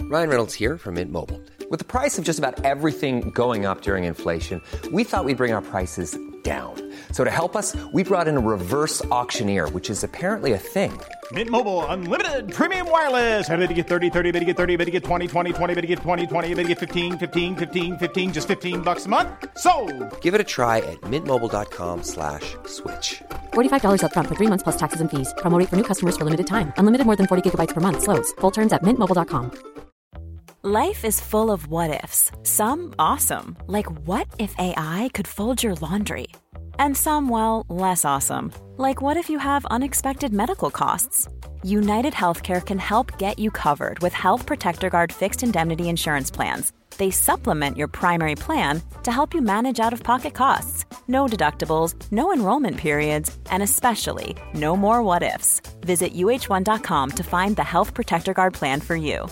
Ryan Reynolds here from Mint Mobile. With the price of just about everything going up during inflation, we thought we'd bring our prices down. So to help us, we brought in a reverse auctioneer, which is apparently a thing. Mint Mobile Unlimited Premium Wireless. How to get 30, 30, bit to get 30, bit to get 20, 20, 20, bit to get 20, 20, bit to get 15, 15, 15, 15, just $15 a month? Sold! Give it a try at mintmobile.com/switch. $45 up front for 3 months plus taxes and fees. Promo rate for new customers for limited time. Unlimited more than 40 gigabytes per month. Slows full terms at mintmobile.com. Life is full of what-ifs. Some awesome, like what if AI could fold your laundry? And some, well, less awesome, like what if you have unexpected medical costs? United Healthcare can help get you covered with Health Protector Guard fixed indemnity insurance plans. They supplement your primary plan to help you manage out-of-pocket costs. No deductibles, no enrollment periods, and especially no more what-ifs. Visit uh1.com to find the Health Protector Guard plan for you.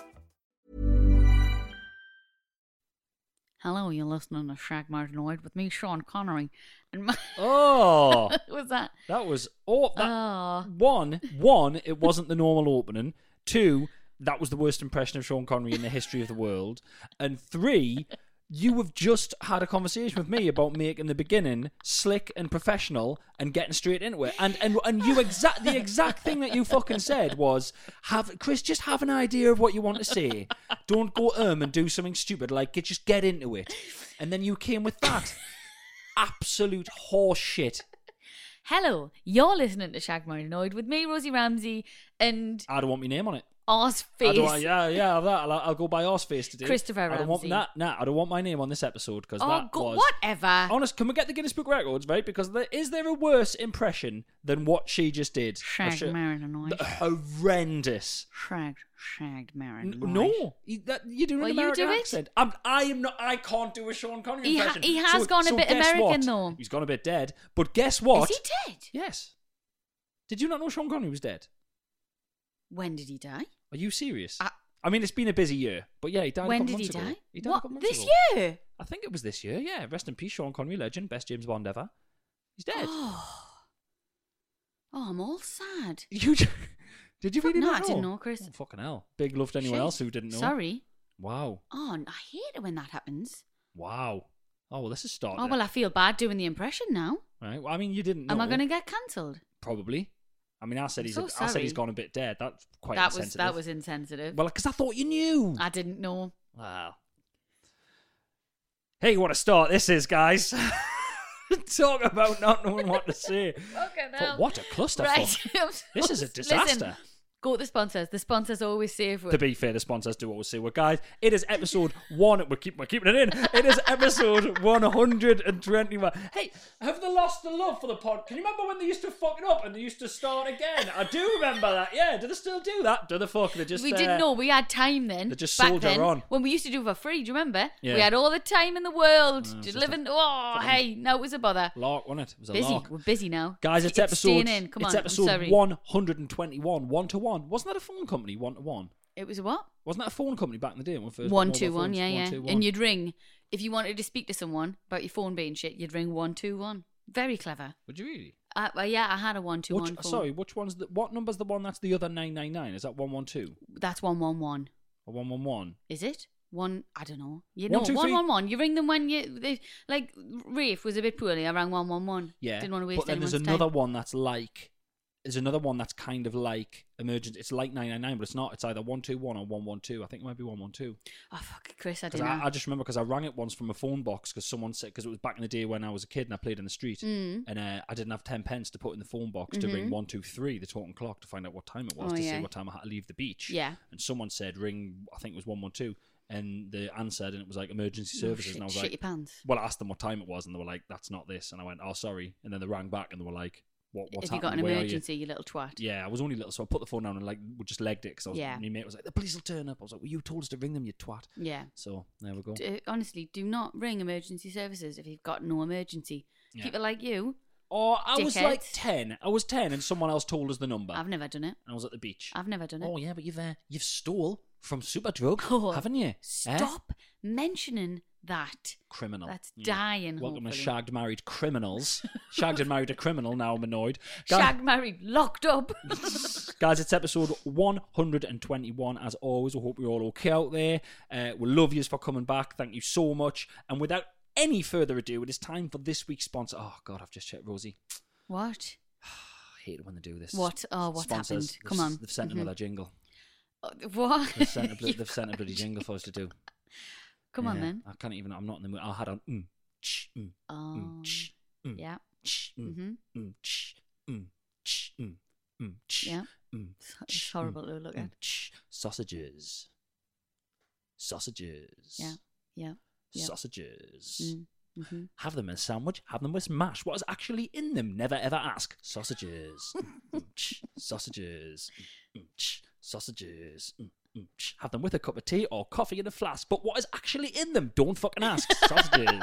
Hello, you're listening to Shag Martinoid with me, Sean Connery. And Oh, was that? that was one. It wasn't the normal opening. 2, that was the worst impression of Sean Connery in the history of the world. And 3, you have just had a conversation with me about making the beginning slick and professional and getting straight into it. And you the exact thing that you fucking said was, Chris, just have an idea of what you want to say. Don't go and do something stupid. Like, just get into it. And then you came with that. Absolute horse shit. Hello, you're listening to Shag Martinoid with me, Rosie Ramsey, and I don't want my name on it. Arseface. Have that. I'll go by Arseface today. Christopher Ramsey. I don't want my name on this episode because whatever. Honest, can we get the Guinness Book Records, right? Because is there a worse impression than what she just did? Shagged Martinoid. Horrendous. Shagged Martinoid. No, you do an American accent. I am not. I can't do a Sean Connery impression. He has gone a bit American though. He's gone a bit dead. But guess what? Is he dead? Yes. Did you not know Sean Connery was dead? When did he die? Are you serious? I mean, it's been a busy year, but yeah, he died. When a couple did he months ago. die? He died a What, couple months this ago. year? I think it was this year. Yeah, rest in peace, Sean Connery, legend, best James Bond ever. He's dead. Oh, I'm all sad. Did you really No, not I know? didn't know, Chris. Oh, fucking hell! Big love to anyone Shit. else who didn't know. Sorry. Wow. Oh, I hate it when that happens. Wow. Oh well, this is starting. Oh well, I feel bad doing the impression now. Right. Well, I mean, you didn't know. Am I going to get cancelled? Probably. I mean, I said I'm so I said he's sorry. gone a bit dead. That's quite That insensitive. was insensitive. Well, because I thought you knew. I didn't know. Wow. Hey, what a start this is, guys. Talk about not knowing what to say. Fucking But hell. what a clusterfuck. Right. This is a disaster. Listen, go with the sponsors. The sponsors always save. To be fair, the sponsors do always say, well, guys, it is episode 1. We're keeping it in. It is episode 121. Hey, have they lost the love for the pod? Can you remember when they used to fuck it up and they used to start again? I do remember that. Yeah, do they still do that? Do the fuck? They just We didn't know. We had time then. They just back soldier then, on. when we used to do it for free. Do you remember? Yeah. We had all the time in the world. it's Just just living. Hey, no, it was a bother. lark, wasn't it? It was a Busy. lark. We're busy now. Guys, it's staying episode. in. Come it's on. episode I'm sorry. 121. 1-to-1. Wasn't that a phone company? 1-to-1. It was a what? Wasn't that a phone company back in the day when we first 121. Yeah, yeah. 121. And you'd ring if you wanted to speak to someone about your phone being shit. You'd ring 121. Very clever. Would you really? Well, yeah, I had a 121 phone. Sorry, which one's what number's the one that's the other 999? Is that 112 That's 111. or 111? Is it? I don't know. You One, know, two, three. 111. You ring them when like Rafe was a bit poorly. I rang 111. Yeah. Didn't want to waste But then anyone's there's another time. one that's like. There's another one that's kind of like emergency. It's like 999, but it's not. It's either 121 or 112. I think it might be 112. Oh fuck, it, Chris, I Because didn't know. I just remember because I rang it once from a phone box because someone said because it was back in the day when I was a kid and I played in the street and I didn't have 10 pence to put in the phone box to ring 123 the talking clock to find out what time it was Oh, to yeah. see what time I had to leave the beach. Yeah. And someone said ring. I think it was 112. And they answered, and it was like emergency Oh, services. shit, and I was shit like, your pants. well, I asked them what time it was, and they were like, that's not this. And I went, oh, sorry. And then they rang back, and they were like, what's Have you got happening? an Where are you? emergency, you little twat? Yeah, I was only little, so I put the phone down and like we just legged it because Yeah. my mate was like, the police will turn up. I was like, well, you told us to ring them, you twat. Yeah. So there we go. Honestly, do not ring emergency services if you've got no emergency. Yeah. People like you. Oh, I was like Dickheads. 10. I was 10, and someone else told us the number. I've never done it. And I was at the beach. I've never done it. Oh yeah, but you've stole from Superdrug, Oh, haven't you? Stop mentioning that. Criminal. That's dying. Welcome to hopefully. Shagged Married Criminals. Shagged and Married a Criminal, now I'm annoyed. Shagged, married, locked up. Guys, it's episode 121. As always, we hope you're all okay out there. We love yous for coming back. Thank you so much. And without any further ado, it is time for this week's sponsor. Oh, God, I've just checked, Rosie. What? I hate it when they do this. What? Oh, what's Sponsors, happened? Come on. They've sent another jingle. What? They've sent a bloody jingle for us to do. Come on, Yeah, then. I can't even. I'm not in the mood. I had on. Yeah. Yeah. It's horrible to look at. Sausages. Yeah. Yeah. Yeah. Sausages. Have them in a sandwich. Have them with mash. What is actually in them? Never ever ask. Sausages. Sausages. Sausages. Have them with a cup of tea or coffee in a flask. But what is actually in them? Don't fucking ask. Sausages.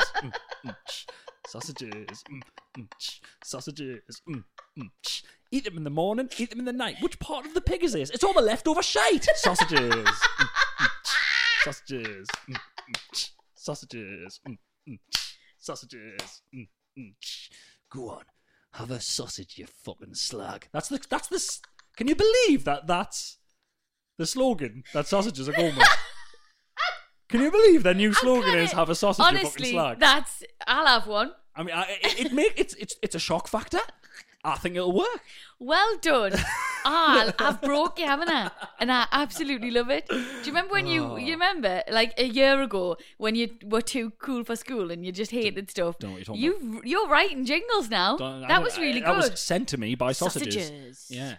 Sausages. Sausages. Eat them in the morning. Eat them in the night. Which part of the pig is this? It's all the leftover shite. Sausages. Sausages. Sausages. Sausages. Go on. Have a sausage, you fucking slag. That's the. Can you believe that? That's the slogan that sausages are going with. Can you believe their new slogan is "Have a sausage, you fucking Honestly, slag"? I'll have one. I mean, it's a shock factor. I think it'll work. Well done. I've broke you, haven't I? And I absolutely love it. Do you remember when you remember like a year ago when you were too cool for school and you just hated stuff? Don't know what you're talking You're writing jingles now. That was really good. That was sent to me by sausages. Sausages. Yeah.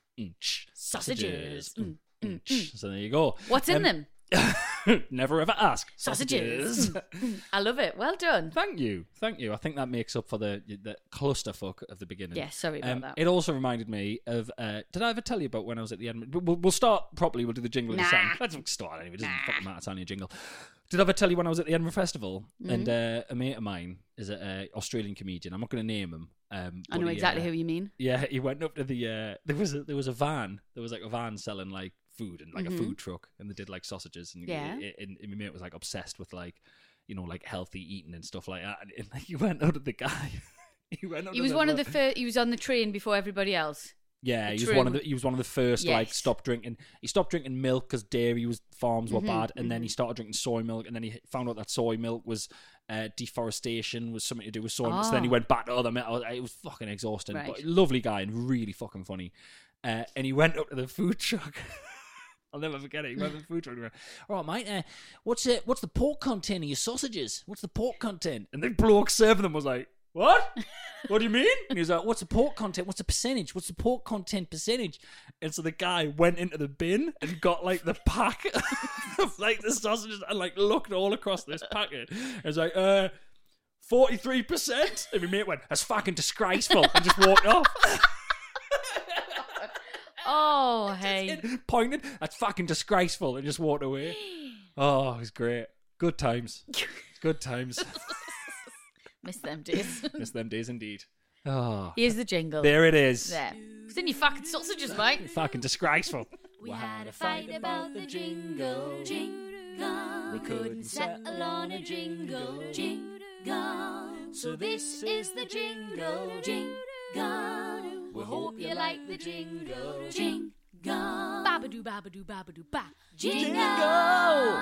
Sausages. So there you go. What's in them? Never ever ask. Sausages. I love it. Well done. Thank you. I think that makes up for the clusterfuck of the beginning. Yeah, sorry about that. It also reminded me of. Did I ever tell you about when I was at the Edinburgh? We'll start properly. We'll do the jingle in a second. Let's start anyway. It doesn't fucking matter. It's only a jingle. Did I ever tell you when I was at the Edinburgh Festival and a mate of mine is an Australian comedian. I'm not going to name him. I know exactly who you mean. Yeah, he went up to the. There was a van. There was like a van selling like food and like a food truck, and they did like sausages. And and my mate was like obsessed with like, you know, like healthy eating and stuff like that. And like, he went up to the guy. He was one of the first. He was on the train before everybody else. Yeah, he was one of the first to like stop drinking. He stopped drinking milk because dairy farms were bad, and then he started drinking soy milk, and then he found out that soy milk was deforestation was something to do with soy milk. So then he went back to other milk. It was fucking exhausting, Right. but lovely guy and really fucking funny. And he went up to the food truck. I'll never forget it. He went to the food truck and went, "All right, mate, what's the pork content of your sausages? What's the pork content?" And the bloke serving them was like, "What? What do you mean?" And he was like, "What's the pork content? What's the percentage? What's the pork content percentage?" And so the guy went into the bin and got like the pack of like the sausages and like looked all across this packet. It was like, 43%. And my mate went, "That's fucking disgraceful," and just walked off. Oh, hey. Pointed, "That's fucking disgraceful," and just walked away. Oh, it was great. Good times. Good times. Miss them days. Miss them days indeed. Oh, Here's the jingle. there it is. There. It's in your fucking sausages, mate. Fucking disgraceful. We had a fight about the jingle. We couldn't settle on a jingle. So this is the jingle. We hope you like the jingle. Babadoo, babadoo, babadoo, ba. Jingle.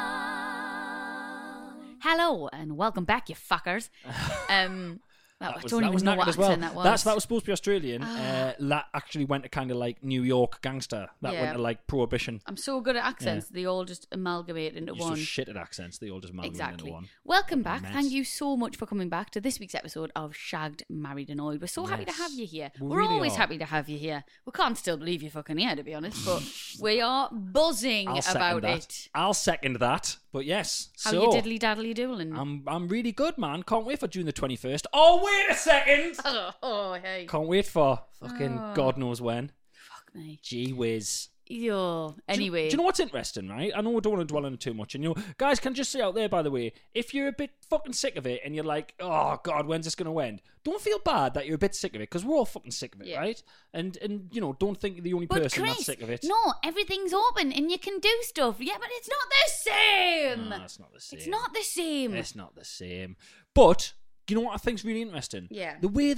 Hello and welcome back, you fuckers. I don't even know knackered what as well. accent that was. That was supposed to be Australian. That actually went to kind of like New York gangster. That Yeah. went to like prohibition. I'm so good at accents. They all just amalgamate into You're one. so shit at accents. They all just amalgamate Exactly. into one. Welcome back. Mess. Thank you so much for coming back to this week's episode of Shagged, Married and Oiled. We're so happy to Yes. have you here. We We're really always are. happy to have you here. We can't still believe you're fucking here, to be honest, but we are buzzing I'll second about that. it. I'll second that. But yes. How so, you diddly daddly doing? I'm really good, man. Can't wait for June the 21st. Oh, wait a second. Oh, hey. Can't wait for fucking God knows when. Fuck me. Gee whiz. Anyway. Do you know what's interesting, right? I know we don't want to dwell on it too much. And, guys, can just say out there, by the way, if you're a bit fucking sick of it and you're like, oh, God, when's this going to end? Don't feel bad that you're a bit sick of it, because we're all fucking sick of it, right? And don't think you're the only person Chris, that's sick of it. No, everything's open and you can do stuff. Yeah, but it's not the same. No, it's not the same. It's not the same. It's not the same. But, you know what I think's really interesting? Yeah. The way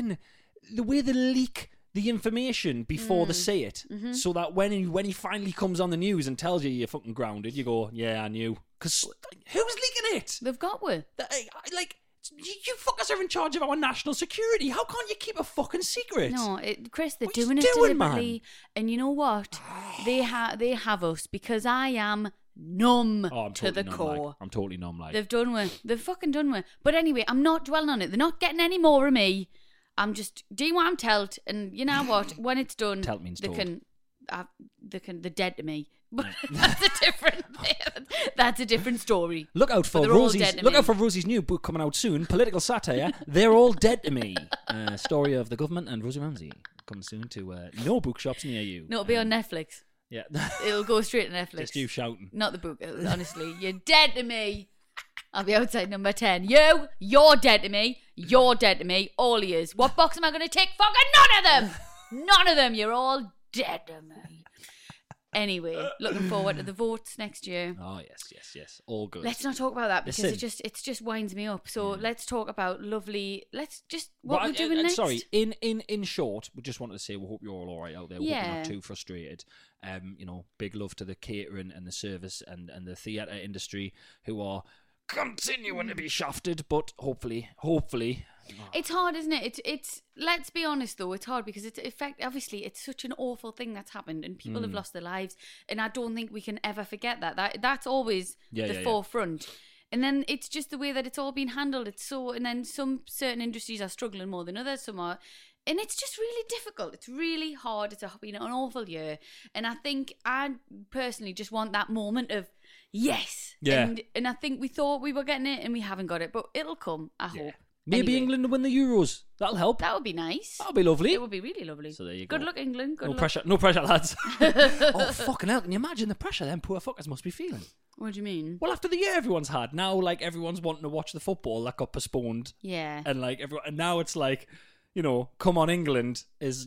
they leak the information before they say it, so that when he finally comes on the news and tells you you're fucking grounded, you go, yeah, I knew. Because who's leaking it? They've got one. Like, you fuckers are in charge of our national security. How can't you keep a fucking secret? No, Chris, they're What you doing it doing, deliberately. man? And you know what? They have us, because I am numb Oh, I'm to totally the numb, core. like. I'm totally numb, like. They've done with. They've fucking done with. But anyway, I'm not dwelling on it. They're not getting any more of me. I'm just doing what I'm told, and you know what? When it's done, Telt means they told. they're dead to me. But that's a different. That's a different story. Look out for But they're all Rosie's. dead to Look me. out for Rosie's new book coming out soon. Political satire. They're all dead to me. Story of the government and Rosie Ramsey coming soon to no bookshops near you. No, it'll be on Netflix. Yeah, It'll go straight to Netflix. just you shouting. Not the book. Honestly, you're dead to me. I'll be outside number 10. You're dead to me. You're dead to me. All ears. What box am I going to take? Fucking none of them. None of them. You're all dead to me. Anyway, looking forward to the votes next year. Oh yes. All good. Let's not talk about that, because Listen. it just winds me up. So let's talk about lovely. Let's just what we're doing next. Sorry. In short, we just wanted to say we hope you're all right out there. We hope you're Yeah. not too frustrated. Big love to the catering and the service and the theatre industry who are continuing to be shafted, but hopefully. It's hard, isn't it? It's let's be honest though, it's hard because obviously it's such an awful thing that's happened and people have lost their lives, and I don't think we can ever forget that's always the forefront. And then it's just the way that it's all been handled. And then some certain industries are struggling more than others, some are. And it's just really difficult. It's really hard. It's been an awful year. And I think I personally just want that moment of yes. Yeah. And I think we thought we were getting it and we haven't got it. But it'll come, I hope. Maybe Anyway, England will win the Euros. That'll help. that would be nice. That'll be lovely. It would be really lovely. So there you go. Good luck, England. Good No luck. pressure, no pressure, lads. Oh, fucking hell. Can you imagine the pressure them poor fuckers must be feeling? What do you mean? Well, after the year everyone's had, now, like, everyone's wanting to watch the football that got postponed. Yeah. And, like, and now it's like, come on England is,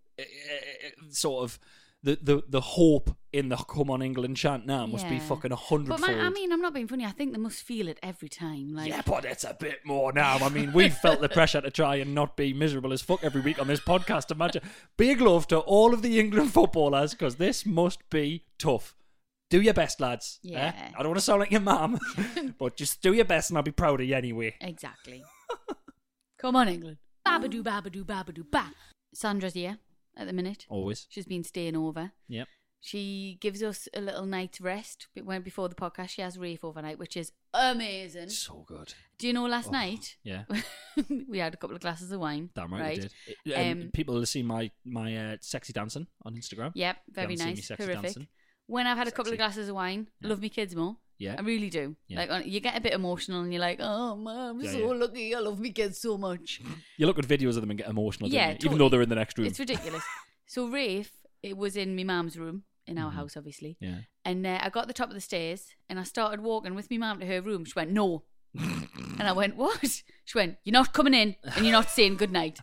sort of the hope in the come on England chant now must be Yeah. fucking 100-fold. But I'm not being funny. I think they must feel it every time. Like, Yeah, but it's a bit more now. I mean, we've felt the pressure to try and not be miserable as fuck every week on this podcast. Imagine. Big love to all of the England footballers, because this must be tough. Do your best, lads. Yeah. I don't want to sound like your mum, but just do your best and I'll be proud of you anyway. Exactly. Come on, England. Babadoo, babadoo, babadoo, ba. Sandra's here at the minute. Always. She's been staying over. Yep. She gives us a little night's rest. Before the podcast, she has Rafe overnight, which is amazing. So good. Do you know last night? Yeah. We had a couple of glasses of wine. Damn right, we did. People will see my sexy dancing on Instagram. Yep, very haven't seen me nice. sexy Horrific. dancing. When I've had a couple Sexy. of glasses of wine, love me kids more. Yeah. I really do. Yeah. Like, you get a bit emotional and you're like, oh, Mum, I'm Yeah, so yeah. lucky. I love me kids so much. You look at videos of them and get emotional, don't Yeah, you? totally. Even though they're in the next room. It's ridiculous. So Rafe, it was in my mum's room, in our house, obviously. Yeah. And I got to the top of the stairs and I started walking with my mum to her room. She went, no. And I went, what? She went, you're not coming in and you're not saying goodnight.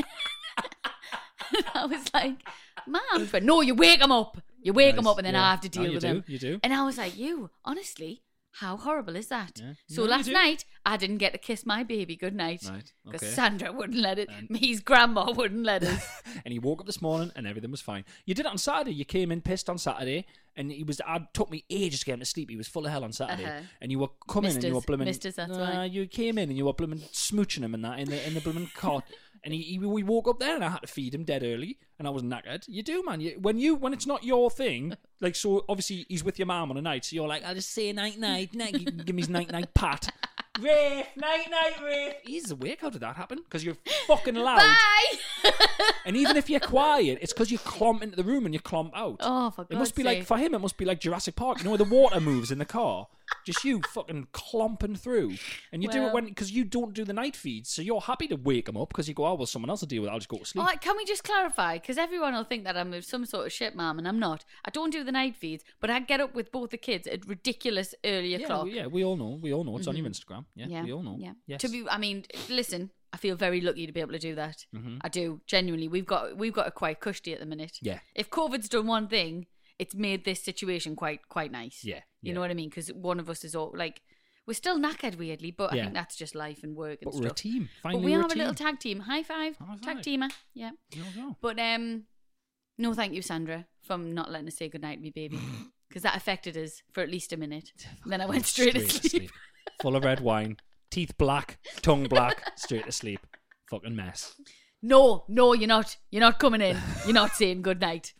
And I was like, Mum. She went, no, you wake them up. You wake them Nice, up and then yeah. I have to deal No, you with do, them. you do. And I was like, honestly, how horrible is that? Yeah. So No, you last do. night, I didn't get to kiss my baby goodnight. Right, Because okay. Sandra wouldn't let it. Me's grandma wouldn't let us. And he woke up this morning and everything was fine. You did it on Saturday. You came in pissed on Saturday, and it took me ages to get him to sleep. He was full of hell on Saturday, Uh-huh. and you were coming and you were blooming. Misters, that's why. You came in and you were blooming smooching him and that in the blooming cot. And we woke up there and I had to feed him dead early, and I was knackered. You do, man. When it's not your thing, like, so obviously he's with your mum on a night, so you're like, I'll just say night, give me his night pat. Rafe, night, Rafe. He's awake. How did that happen? Because you're fucking loud. Bye! And even if you're quiet, it's because you clomp into the room and you clomp out. Oh, for It must God's be like, sake. for him, it must be like Jurassic Park. You know where the water moves in the car? Just you fucking clomping through. And you do it Well- because you don't do the night feeds, so you're happy to wake them up because you go, oh, well, someone else will deal with it. I'll just go to sleep. Oh, can we just clarify? Because everyone will think that I'm some sort of shit mom, and I'm not. I don't do the night feeds, but I get up with both the kids at ridiculous early o'clock. Yeah, we all know. We all know. It's on your Instagram. Yeah, we all know. Yeah. Yes. Listen, I feel very lucky to be able to do that. I do, genuinely. We've got a quite cushy at the minute. Yeah. If COVID's done one thing, it's made this situation quite nice. Yeah. You know what I mean? Because one of us is all like, we're still knackered weirdly, but I Yeah. think that's just life and work and But stuff. we're a team. But Finally, we we're have a team. little tag team. High five. High Tag five. teamer. Yeah. There we go. But no, thank you, Sandra, from not letting us say goodnight to me, baby, because that affected us for at least a minute. And then I went straight to sleep. Full of red wine, teeth black, tongue black, straight to sleep. Fucking mess. No, you're not. You're not coming in. You're not saying goodnight.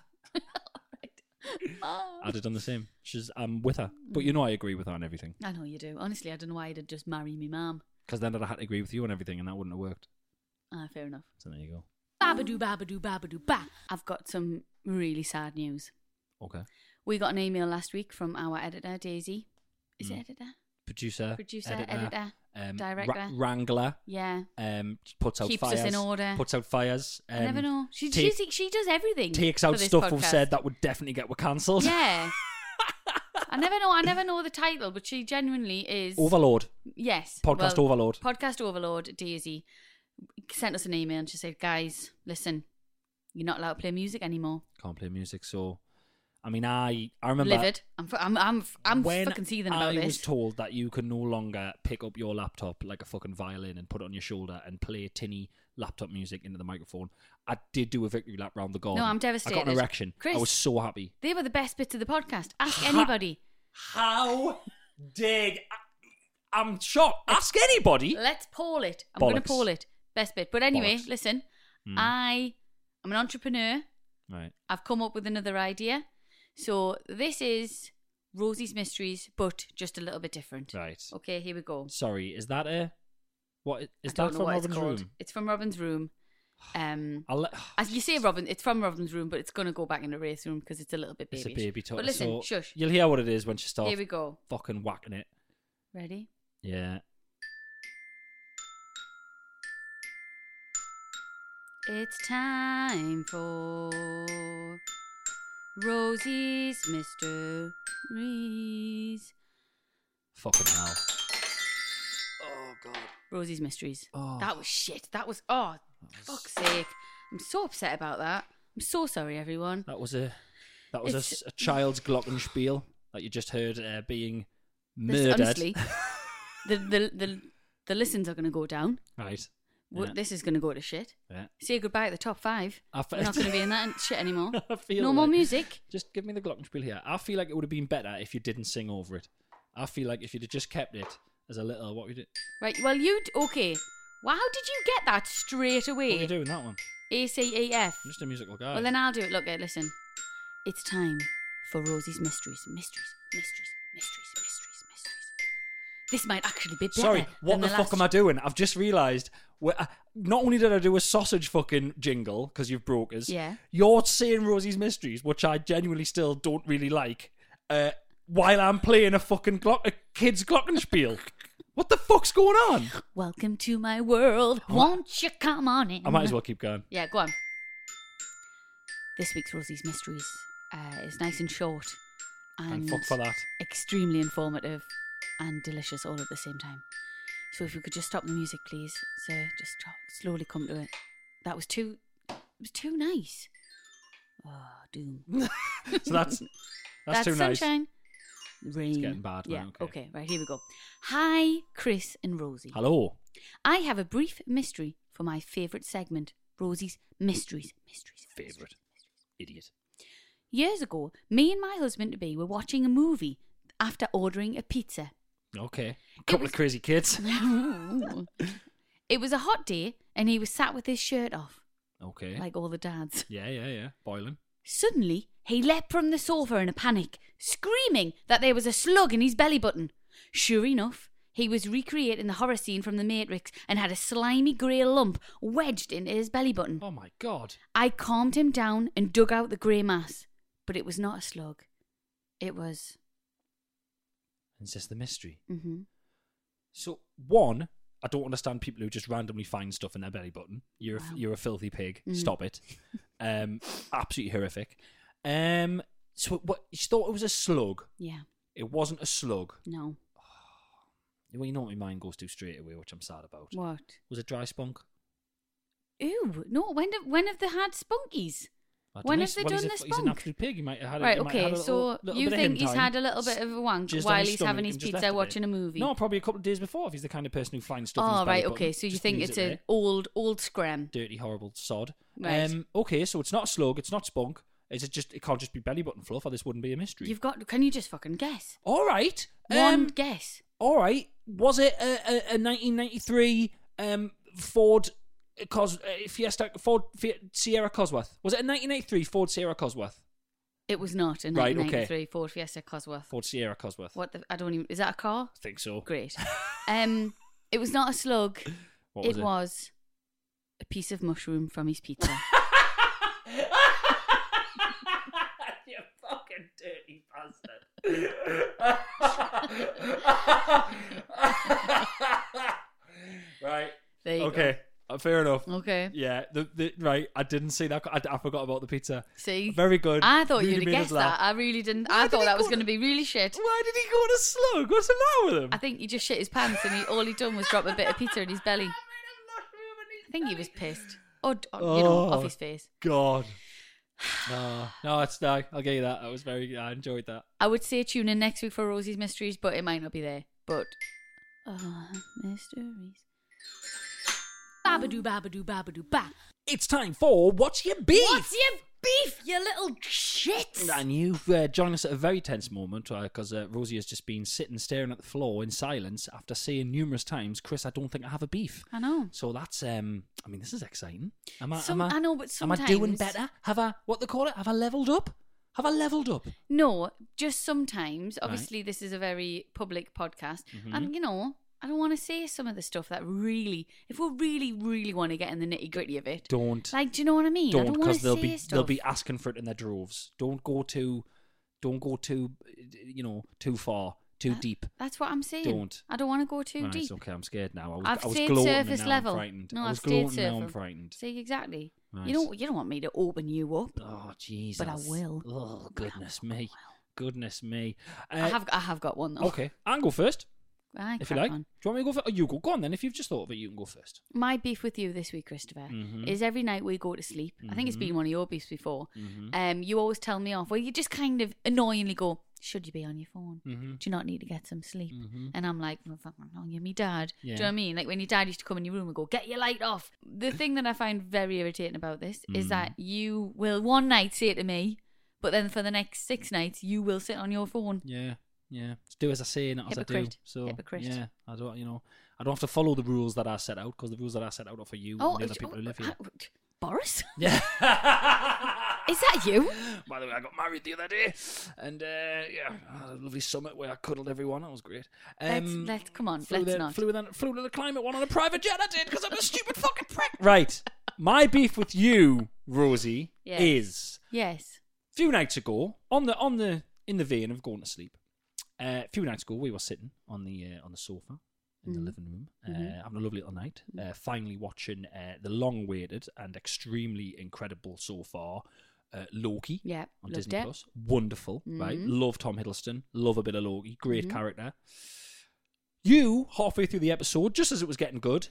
I'd have done the same. I'm with her, but you know I agree with her on everything. I know you do. Honestly, I don't know why I did just marry me mum. Because then I'd have had to agree with you on everything, and that wouldn't have worked. Fair enough. So there you go. Babadoo, babadoo, babadoo, ba. I've got some really sad news. Okay. We got an email last week from our editor, Daisy. Is it editor? Producer, Editor, director. wrangler. Yeah. Puts out Keeps fires. us in order. Puts out fires. I never know. She does everything. Takes out for this stuff podcast. we've said that would definitely get cancelled. Yeah. I never know the title, but she genuinely is. Overlord. Yes. Podcast Overlord. Podcast Overlord, Daisy, sent us an email and she said, guys, listen, you're not allowed to play music anymore. Can't play music, so... I mean, I remember... Livid. I'm when fucking seething about I this. was told that you can no longer pick up your laptop like a fucking violin and put it on your shoulder and play tinny laptop music into the microphone, I did do a victory lap round the garden. No, I'm devastated. I got an erection. Chris, I was so happy. They were the best bits of the podcast. Ask anybody. How did... I'm shocked. Ask anybody. Let's poll it. I'm going to Bollocks. poll it. Best bit. But anyway, Bollocks. listen. I'm an entrepreneur. Right. I've come up with another idea. So this is Rosie's Mysteries, but just a little bit different. Right. Okay, here we go. Sorry, is that a... What is I don't that know from what it's Robin's called. room? It's from Robin's room. I'll let... As you say, Robin, it's from Robin's room, but it's going to go back into Wraith's room because it's a little bit It's babyish. a baby talk. But listen, so shush. You'll hear what it is when she starts Here we go. fucking whacking it. Ready? Yeah. It's time for Rosie's Mysteries. Fucking hell. Oh, God. Rosie's Mysteries. Oh. That was shit. That was... Oh, fuck's sake. I'm so upset about that. I'm so sorry, everyone. That was a It's- a child's glockenspiel that you just heard being This- murdered. honestly, the listens are going to go down. Right. Well, Yeah. This is going to go to shit. Yeah. Say goodbye to the top 5. We're not going to be in that shit anymore. I feel No more like- music. Just give me the glockenspiel here. I feel like it would have been better if you didn't sing over it. I feel like if you'd have just kept it as a little... What we did? Right, well, okay. Well, how did you get that straight What are you away? doing that one? ACEF. I'm just a musical guy. Well, then I'll do it. Look, listen. It's time for Rosie's Mysteries. Mysteries. This might actually be better. Sorry, what than the fuck am I doing? I've just realised. Not only did I do a sausage fucking jingle, because you've broke us, Yeah. you're saying Rosie's Mysteries, which I genuinely still don't really like, while I'm playing a fucking kid's glockenspiel. What the fuck's going on? Welcome to my world. Won't you come on in? I might as well keep going. Yeah, go on. This week's Rosie's Mysteries is nice and short. And fuck for that. Extremely informative and delicious all at the same time. So if you could just stop the music, please, sir. Just slowly come to it. That was too... It was too nice. Oh, doom. So that's too nice. sunshine. Rain. It's getting bad, Yeah, right, okay. right, here we go. Hi, Chris and Rosie. Hello. I have a brief mystery for my favourite segment, Rosie's Mysteries. Favourite. Idiot. Years ago, me and my husband-to-be were watching a movie after ordering a pizza. Okay. Couple of crazy kids. It was a hot day, and he was sat with his shirt off, Okay. like all the dads. Yeah. Boiling. Suddenly, he leapt from the sofa in a panic, screaming that there was a slug in his belly button. Sure enough, he was recreating the horror scene from The Matrix and had a slimy grey lump wedged into his belly button. Oh my God. I calmed him down and dug out the grey mass, but it was not a slug. It was Is this the mystery? Mm-hmm. So, one, I don't understand people who just randomly find stuff in their belly button. You're a filthy pig. Stop it. Absolutely horrific. So, what? You thought it was a slug? Yeah. It wasn't a slug. No. Well, you know what my mind goes to straight away, which I'm sad about. What? Was it dry spunk? Ooh, no. When have they had spunkies? When have they done the He's an spunk? absolute pig. He might have had Right, he might have okay, had a so little you bit of think hen he's time. had a little bit of a wank Just on while his he's stomach having his and just left pizza it watching there. a movie? No, probably a couple of days before, if he's the kind of person who finds stuff in his Oh, belly right, button, okay, so you just think leaves it's it an there. old scram. Dirty, horrible sod. Right. Okay, so it's not a slug, it's not spunk. Is it just? It can't just be belly button fluff, or this wouldn't be a mystery. Can you just fucking guess? All right. One guess. All right. Was it a 1993 Ford Sierra Cosworth? Was it a 1983 Ford Sierra Cosworth? It was not a Right, 1993 Ford Fiesta Cosworth. Ford Sierra Cosworth. What I don't even. Is that a car? I think so. Great. It was not a slug. What was it was a piece of mushroom from his pizza. You fucking dirty bastard. Right. There you Okay. Fair enough. go. Okay. Yeah. The right. I didn't see that. I forgot about the pizza. See? Very good. I thought Really you'd have made us guessed laugh. that. I really didn't. Why I did thought he that was go going to be really shit. Why did he go on a slug? What's the matter with him? I think he just shit his pants and all he done was drop a bit of pizza in his belly. I think he was pissed. Or off his face. God. No, it's no. I'll get you that. That was very good. I enjoyed that. I would say tune in next week for Rosie's Mysteries, but it might not be there. But mysteries. Babadoo, babadoo, babadoo, ba. It's time for What's Your Beef? What's your beef, you little shit? And you've joined us at a very tense moment because Rosie has just been sitting staring at the floor in silence after saying numerous times, "Chris, I don't think I have a beef." I know. So that's, I mean, this is exciting. I know, but Am I sometimes doing better? Have I, what they call it? Have I leveled up? Have I leveled up? No, just sometimes. Obviously, this is a very public podcast, and I don't want to say some of the stuff that really, if we really want to get in the nitty gritty of it, Don't. Like, do you know what I mean? I Don't, don't want because to say stuff. they'll be asking for it in their droves. Don't go too far, too deep. That's what I'm saying. Don't. I don't want to go too Right, deep. okay, I'm scared now. I've I was stayed gloating surface and now level. I'm frightened. No, I was I've stayed gloating now I'm surface. frightened. See, exactly. Right. You don't want me to open you up. Oh, Jesus. But I will. Oh, goodness me. Goodness me. I have got one though. Okay, I'll go first. Aye, If you crack like. on. Do you want me to go first? Oh, you go. Go on then. If you've just thought of it, you can go first. My beef with you this week, Christopher, is every night we go to sleep. I think it's been one of your beefs before. You always tell me off. Well, you just kind of annoyingly go, "Should you be on your phone? Do you not need to get some sleep?" And I'm like, "Well, fucking wrong, you're me dad." Yeah. Do you know what I mean? Like when your dad used to come in your room and go, "Get your light off." The thing that I find very irritating about this is that you will one night say it to me, but then for the next 6 nights you will sit on your phone. Yeah. Yeah, just do as I say, not as I do. Hypocrite. So Hypocrite. yeah, I don't have to follow the rules that I set out because the rules that I set out are for you and the other people who live here. Boris? Yeah. Is that you? By the way, I got married the other day, and I had a lovely summit where I cuddled everyone. That was great. Let's come on. Flew Let's not. to the climate one on a private jet. I did because I'm a stupid fucking prick. Right, my beef with you, Rosie, Yes. is Yes. a few nights ago in the vein of going to sleep. A few nights ago, we were sitting on the sofa in the living room, having a lovely little night. Finally watching the long-awaited and extremely incredible so far Loki. Yeah, on loved Disney it. Plus. Wonderful, right? Love Tom Hiddleston. Love a bit of Loki. Great character. You, halfway through the episode, just as it was getting good,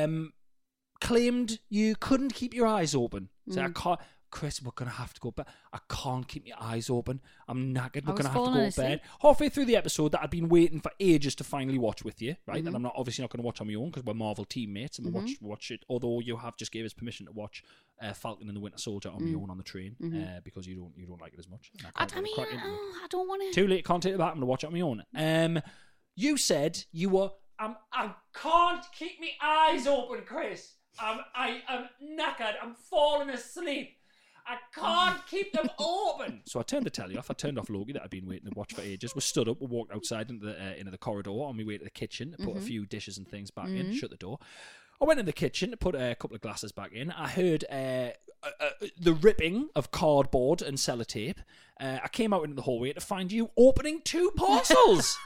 claimed you couldn't keep your eyes open. So I can't. Chris, we're going to have to go bed. I can't keep my eyes open. I'm knackered. We're going to have to go to bed. Halfway through the episode that I'd been waiting for ages to finally watch with you, right? And I'm obviously not going to watch on my own because we're Marvel teammates and we'll watch it. Although you have just gave us permission to watch Falcon and the Winter Soldier on my own on the train because you don't like it as much. And I don't want to. Too late. Can't take it back. I'm going to watch it on my own. You said you were. I can't keep my eyes open, Chris. I am knackered. I'm falling asleep. I can't keep them open. So I turned the telly off. I turned off Loki that I'd been waiting to watch for ages. We stood up. We walked outside into the corridor on my way to the kitchen to put a few dishes and things back in. Shut the door. I went in the kitchen to put a couple of glasses back in. I heard the ripping of cardboard and sellotape. I came out into the hallway to find you opening 2 parcels.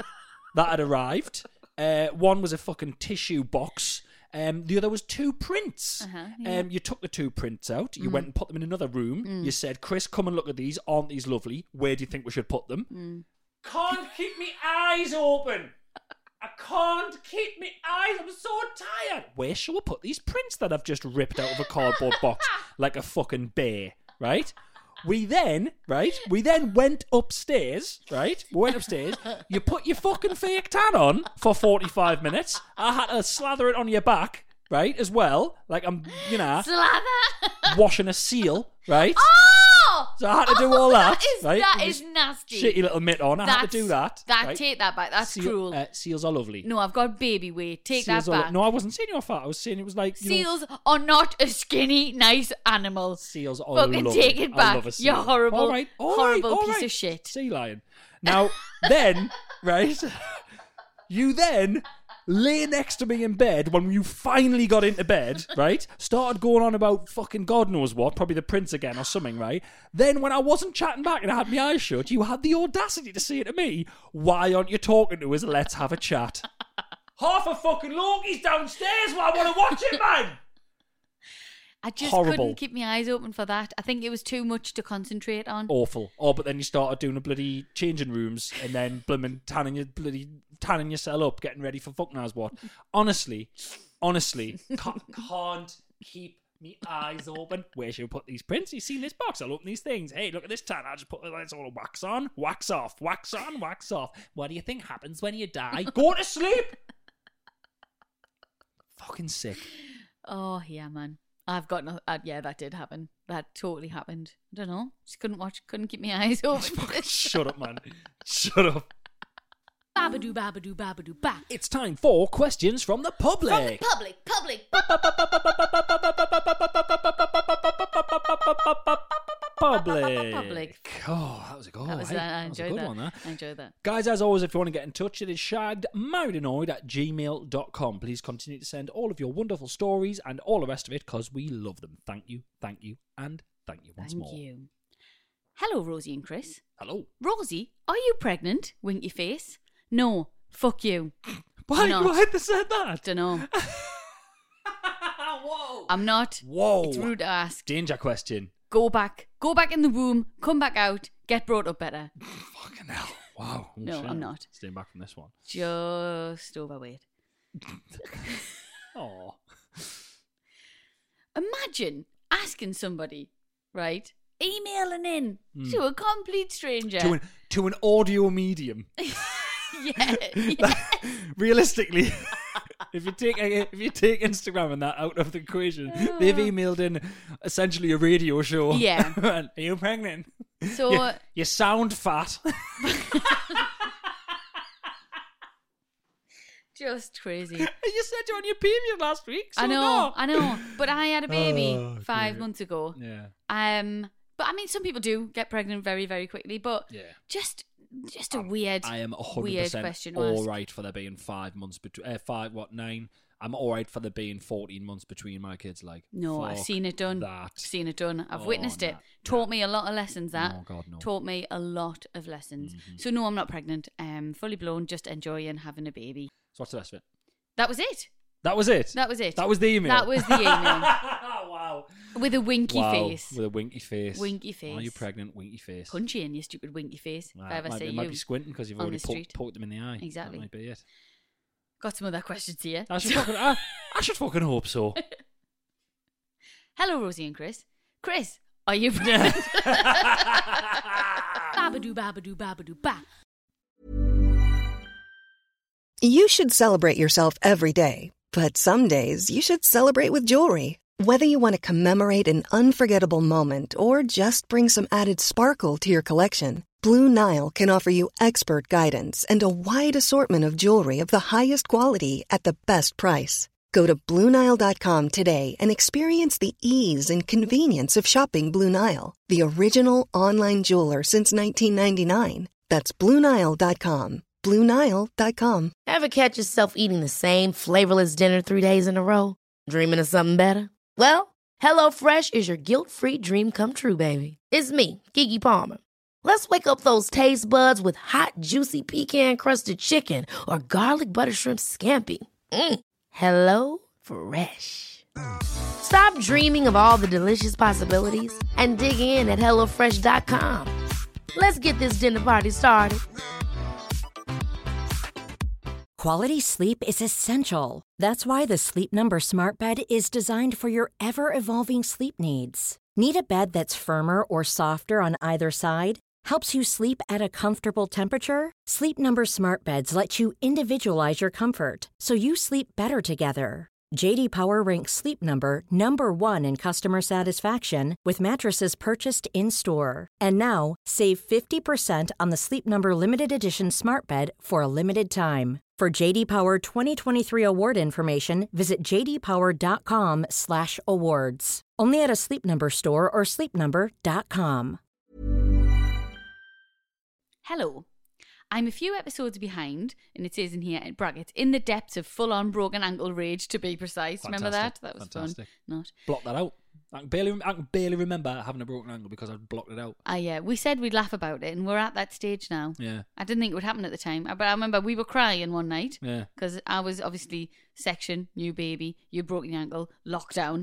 that had arrived. One was a fucking tissue box. The other was 2 prints. You took the 2 prints out. You went and put them in another room. You said, Chris, come and look at these. Aren't these lovely? Where do you think we should put them? Can't keep me eyes open. I can't keep me eyes. I'm so tired. Where shall we put these prints that I've just ripped out of a cardboard box like a fucking bear, right? We then went upstairs, right? We went upstairs. You put your fucking fake tan on for 45 minutes. I had to slather it on your back, right, as well. Like I'm, Slather. washing a seal, right? Oh! So I had to do all that, right? That is nasty. Shitty little mitt on. I had to do that. Right? Take that back. That's cruel. Seals are lovely. No, I've got baby weight. Take Seals that back. No, I wasn't saying you're fat. I was saying it was like... Seals are not a skinny, nice animal. Seals are Fucking lovely. take it I back. love a seal. You horrible, All right, horrible piece of shit. Sea lion. Now, then, right, you then lay next to me in bed when you finally got into bed, right? Started going on about fucking God knows what, probably the prince again or something, right? Then when I wasn't chatting back and I had my eyes shut, you had the audacity to say to me, why aren't you talking to us? Let's have a chat. Half a fucking Loki's downstairs while I want to watch it, man! I just Horrible. couldn't keep my eyes open for that. I think it was too much to concentrate on. Awful. Oh, but then you started doing a bloody changing rooms and then blooming tanning yourself up, getting ready for fuck knows what. Honestly, can't keep me eyes open. Where should we put these prints? You seen this box? I'll open these things. Hey, look at this tan. I'll just put this all wax on, wax off, wax on, wax off. What do you think happens when you die? Go to sleep. Fucking sick. Oh, yeah, man. I've got no... yeah, that did happen. That totally happened. I don't know. Just couldn't keep my eyes open. Shut up, man. Shut up. Babadoo, babadoo, babadoo, ba. It's time for questions from the public. From the public. Public. Oh, that was a good one. I enjoyed that. One, I enjoyed that. Guys, as always, if you want to get in touch, it is shaggedmarriedannoyed@gmail.com. Please continue to send all of your wonderful stories and all the rest of it because we love them. Thank you, and thank you once more. Thank you. Hello, Rosie and Chris. Hello. Rosie, are you pregnant? Winky face. No. Fuck you. Why not. had to say that? Dunno. Whoa. I'm not. Whoa. It's rude to ask. Danger question. Go back in the womb, come back out, get brought up better. Fucking hell. Wow. No, I'm not. Staying back from this one. Just overweight. Oh. Imagine asking somebody, right, emailing in to a complete stranger. To an audio medium. Yeah. Realistically, if you take Instagram and that out of the equation, they've emailed in essentially a radio show. Yeah. Are you pregnant? So you sound fat. just crazy. You said you're on your period last week. So I know. But I had a baby Oh, 5 dear. months ago. Yeah. But I mean, some people do get pregnant very, very quickly. But just a weird, I am weird 100% question to all ask. right for there being 5 months between 9. I'm all right for there being 14 months between my kids. Like, No, I've fuck seen it done. That. Seen it done. I've Oh, witnessed it. nah, Taught me a lot of lessons. That. Oh, God, no. Taught me a lot of lessons. So no, I'm not pregnant. Fully blown, just enjoying having a baby. So what's the rest of it? That was it. That was it. That was it. That was the email. That was the email. Wow. With a winky face. With a winky face. Winky face. Are you pregnant? Winky face. Punch you in, you stupid winky face. If I ever say it you. might be squinting because you've on already the street. poked them in the eye. Exactly. That might be it. Got some other questions here. I should fucking hope so. Hello, Rosie and Chris. Chris, are you pregnant? Babadoo, babadoo, babadoo, ba. You should celebrate yourself every day, but some days you should celebrate with jewelry. Whether you want to commemorate an unforgettable moment or just bring some added sparkle to your collection, Blue Nile can offer you expert guidance and a wide assortment of jewelry of the highest quality at the best price. Go to BlueNile.com today and experience the ease and convenience of shopping Blue Nile, the original online jeweler since 1999. That's BlueNile.com. BlueNile.com. Ever catch yourself eating the same flavorless dinner 3 days in a row? Dreaming of something better? Well, HelloFresh is your guilt-free dream come true, baby. It's me, Keke Palmer. Let's wake up those taste buds with hot, juicy pecan-crusted chicken or garlic butter shrimp scampi. Hello Fresh. Stop dreaming of all the delicious possibilities and dig in at HelloFresh.com. Let's get this dinner party started. Quality sleep is essential. That's why the Sleep Number Smart Bed is designed for your ever-evolving sleep needs. Need a bed that's firmer or softer on either side? Helps you sleep at a comfortable temperature? Sleep Number Smart Beds let you individualize your comfort, so you sleep better together. J.D. Power ranks Sleep Number number 1 in customer satisfaction with mattresses purchased in-store. And now, save 50% on the Sleep Number Limited Edition Smart Bed for a limited time. For J.D. Power 2023 award information, visit jdpower.com/awards. Only at a Sleep Number store or sleepnumber.com. Hello. I'm a few episodes behind, and it says in here in brackets, in the depths of full-on broken ankle rage, to be precise. Fantastic. Remember that? That was Fantastic. fun. Not. Block that out. I can barely remember having a broken ankle because I'd blocked it out. Yeah. We said we'd laugh about it, and we're at that stage now. Yeah. I didn't think it would happen at the time, but I remember we were crying one night. Yeah. Because I was obviously section, new baby, you broke your ankle, lockdown.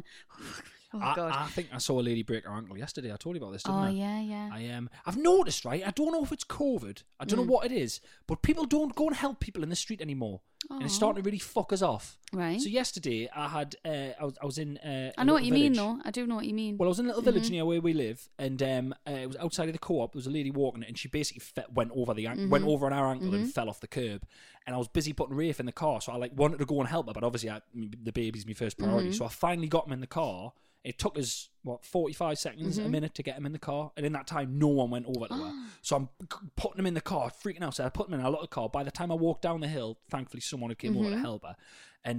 Oh, God. I think I saw a lady break her ankle yesterday. I told you about this, didn't I? Oh, yeah. I've noticed, right? I don't know if it's COVID. I don't know what it is, but people don't go and help people in the street anymore, and it's starting to really fuck us off. Right. So yesterday, I had I was in. I know what you mean, though. I do know what you mean. Well, I was in a little village near where we live, and it was outside of the co-op. There was a lady walking it, and she basically went over on our ankle and fell off the curb. And I was busy putting Rafe in the car, so I wanted to go and help her, but obviously the baby's my first priority. So I finally got him in the car. It took us, 45 seconds, a minute to get him in the car. And in that time, no one went over to her. So I'm putting him in the car, freaking out. So I put him in a little car. By the time I walked down the hill, thankfully someone had came over to help her. And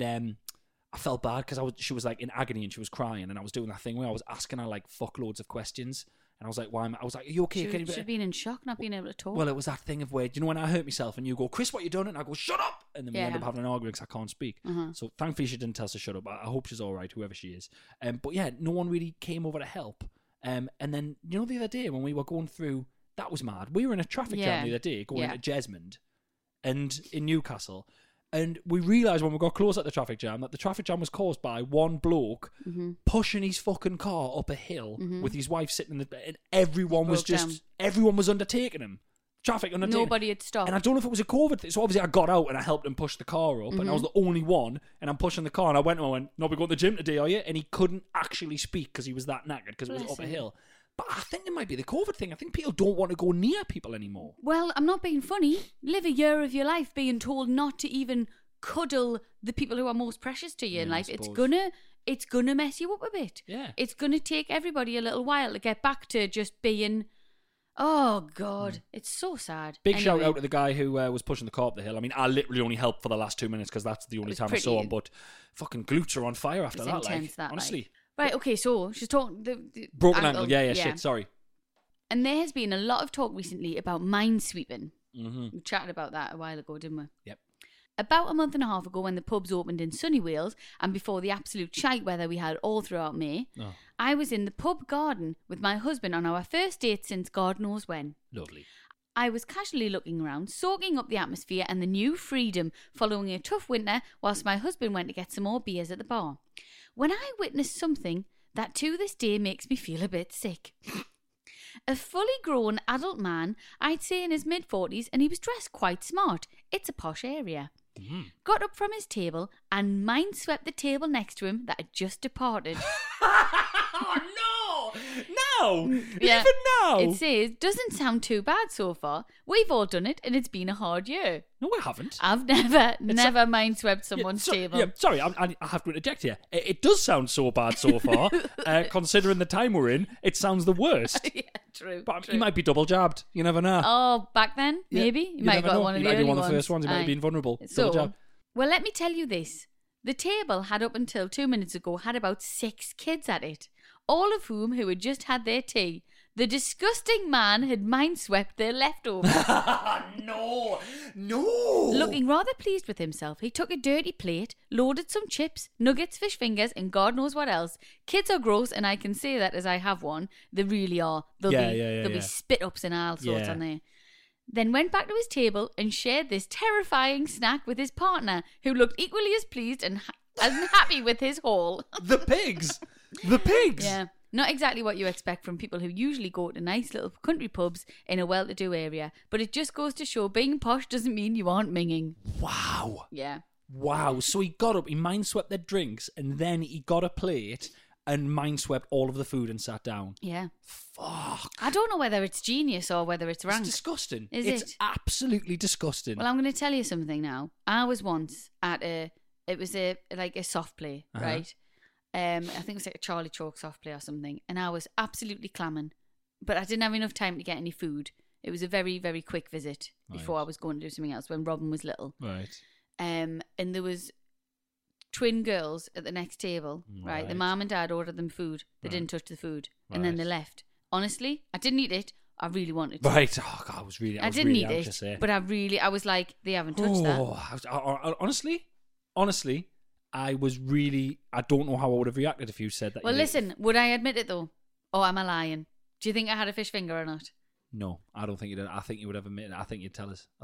I felt bad because she was like in agony and she was crying. And I was doing that thing where I was asking her like fuckloads of questions. And I was like, I was like, are you okay? She should have been in shock, not being able to talk. Well, it was that thing of where, you know, when I hurt myself and you go, Chris, what you doing? And I go, shut up! And then we end up having an argument because I can't speak. So thankfully she didn't tell us to shut up. I hope she's all right, whoever she is. But yeah, no one really came over to help. And then, you know, the other day when we were going through, that was mad. We were in a traffic jam the other day going into Jesmond and in Newcastle. And we realised when we got close at the traffic jam that the traffic jam was caused by one bloke pushing his fucking car up a hill with his wife sitting in the bed, and everyone was undertaking him. Traffic undertaking. Nobody had stopped. And I don't know if it was a COVID thing. So obviously I got out and I helped him push the car up, and I was the only one, and I'm pushing the car, and I went, "No, we're going to the gym today, are you?" And he couldn't actually speak because he was that knackered because it was up a hill. But I think it might be the COVID thing. I think people don't want to go near people anymore. Well, I'm not being funny. Live a year of your life being told not to even cuddle the people who are most precious to you in life. It's gonna mess you up a bit. Yeah. It's gonna take everybody a little while to get back to just being. Oh God, it's so sad. Big shout out to the guy who was pushing the car up the hill. I mean, I literally only helped for the last 2 minutes because that's the only time I saw him. But fucking glutes are on fire after that. Intense, honestly. Right, okay, so she's talking the broken ankle. Yeah, shit, sorry. And there has been a lot of talk recently about minesweeping. We chatted about that a while ago, didn't we? Yep. About a month and a half ago when the pubs opened in sunny Wales and before the absolute shite weather we had all throughout May, I was in the pub garden with my husband on our first date since God knows when. Lovely. I was casually looking around, soaking up the atmosphere and the new freedom following a tough winter whilst my husband went to get some more beers at the bar. When I witnessed something that to this day makes me feel a bit sick. A fully grown adult man, I'd say in his mid-40s, and he was dressed quite smart. It's a posh area. Got up from his table and mineswept the table next to him that had just departed. Oh, no! Yeah. Even now? It says, doesn't sound too bad so far. We've all done it, and it's been a hard year. No, I haven't. I've never mineswept someone's table. Yeah, sorry, I have to interject here. It does sound so bad so far. Considering the time we're in, it sounds the worst. Yeah, true. But he might be double jabbed. You never know. Oh, back then, maybe? Yeah, He might have got one of the early ones. He might be one of the first ones. He might have been vulnerable. Double jab. Well, let me tell you this. The table had up until 2 minutes ago had about 6 kids at it, all of whom who had just had their tea. The disgusting man had mind-swept their leftovers. No. Looking rather pleased with himself, he took a dirty plate, loaded some chips, nuggets, fish fingers, and God knows what else. Kids are gross, and I can say that as I have one. They really are. There'll be spit-ups and all sorts on there. Then went back to his table and shared this terrifying snack with his partner, who looked equally as pleased and happy with his haul. The pigs. Yeah. Not exactly what you expect from people who usually go to nice little country pubs in a well-to-do area, but it just goes to show being posh doesn't mean you aren't minging. Wow. Yeah. Wow. So he got up, he mind-swept their drinks, and then he got a plate and mind-swept all of the food and sat down. Yeah. Fuck. I don't know whether it's genius or whether it's rank. It's disgusting. It's absolutely disgusting. Well, I'm going to tell you something now. I was once at a soft play, right? I think it was like a Charlie Chalk soft play or something, and I was absolutely clamming, but I didn't have enough time to get any food. It was a very, very quick visit before I was going to do something else when Robin was little. Right. And there was twin girls at the next table, right? The mum and dad ordered them food. They didn't touch the food, and then they left. Honestly, I didn't eat it. I really wanted to. Right. Oh, God, I didn't really eat anxious it, there. but I was like, they haven't touched that. Honestly, I don't know how I would have reacted if you said that. Well, listen, would I admit it though? Or am I lying? Do you think I had a fish finger or not? No, I don't think you did. I think you would have admitted it. I think you'd tell us.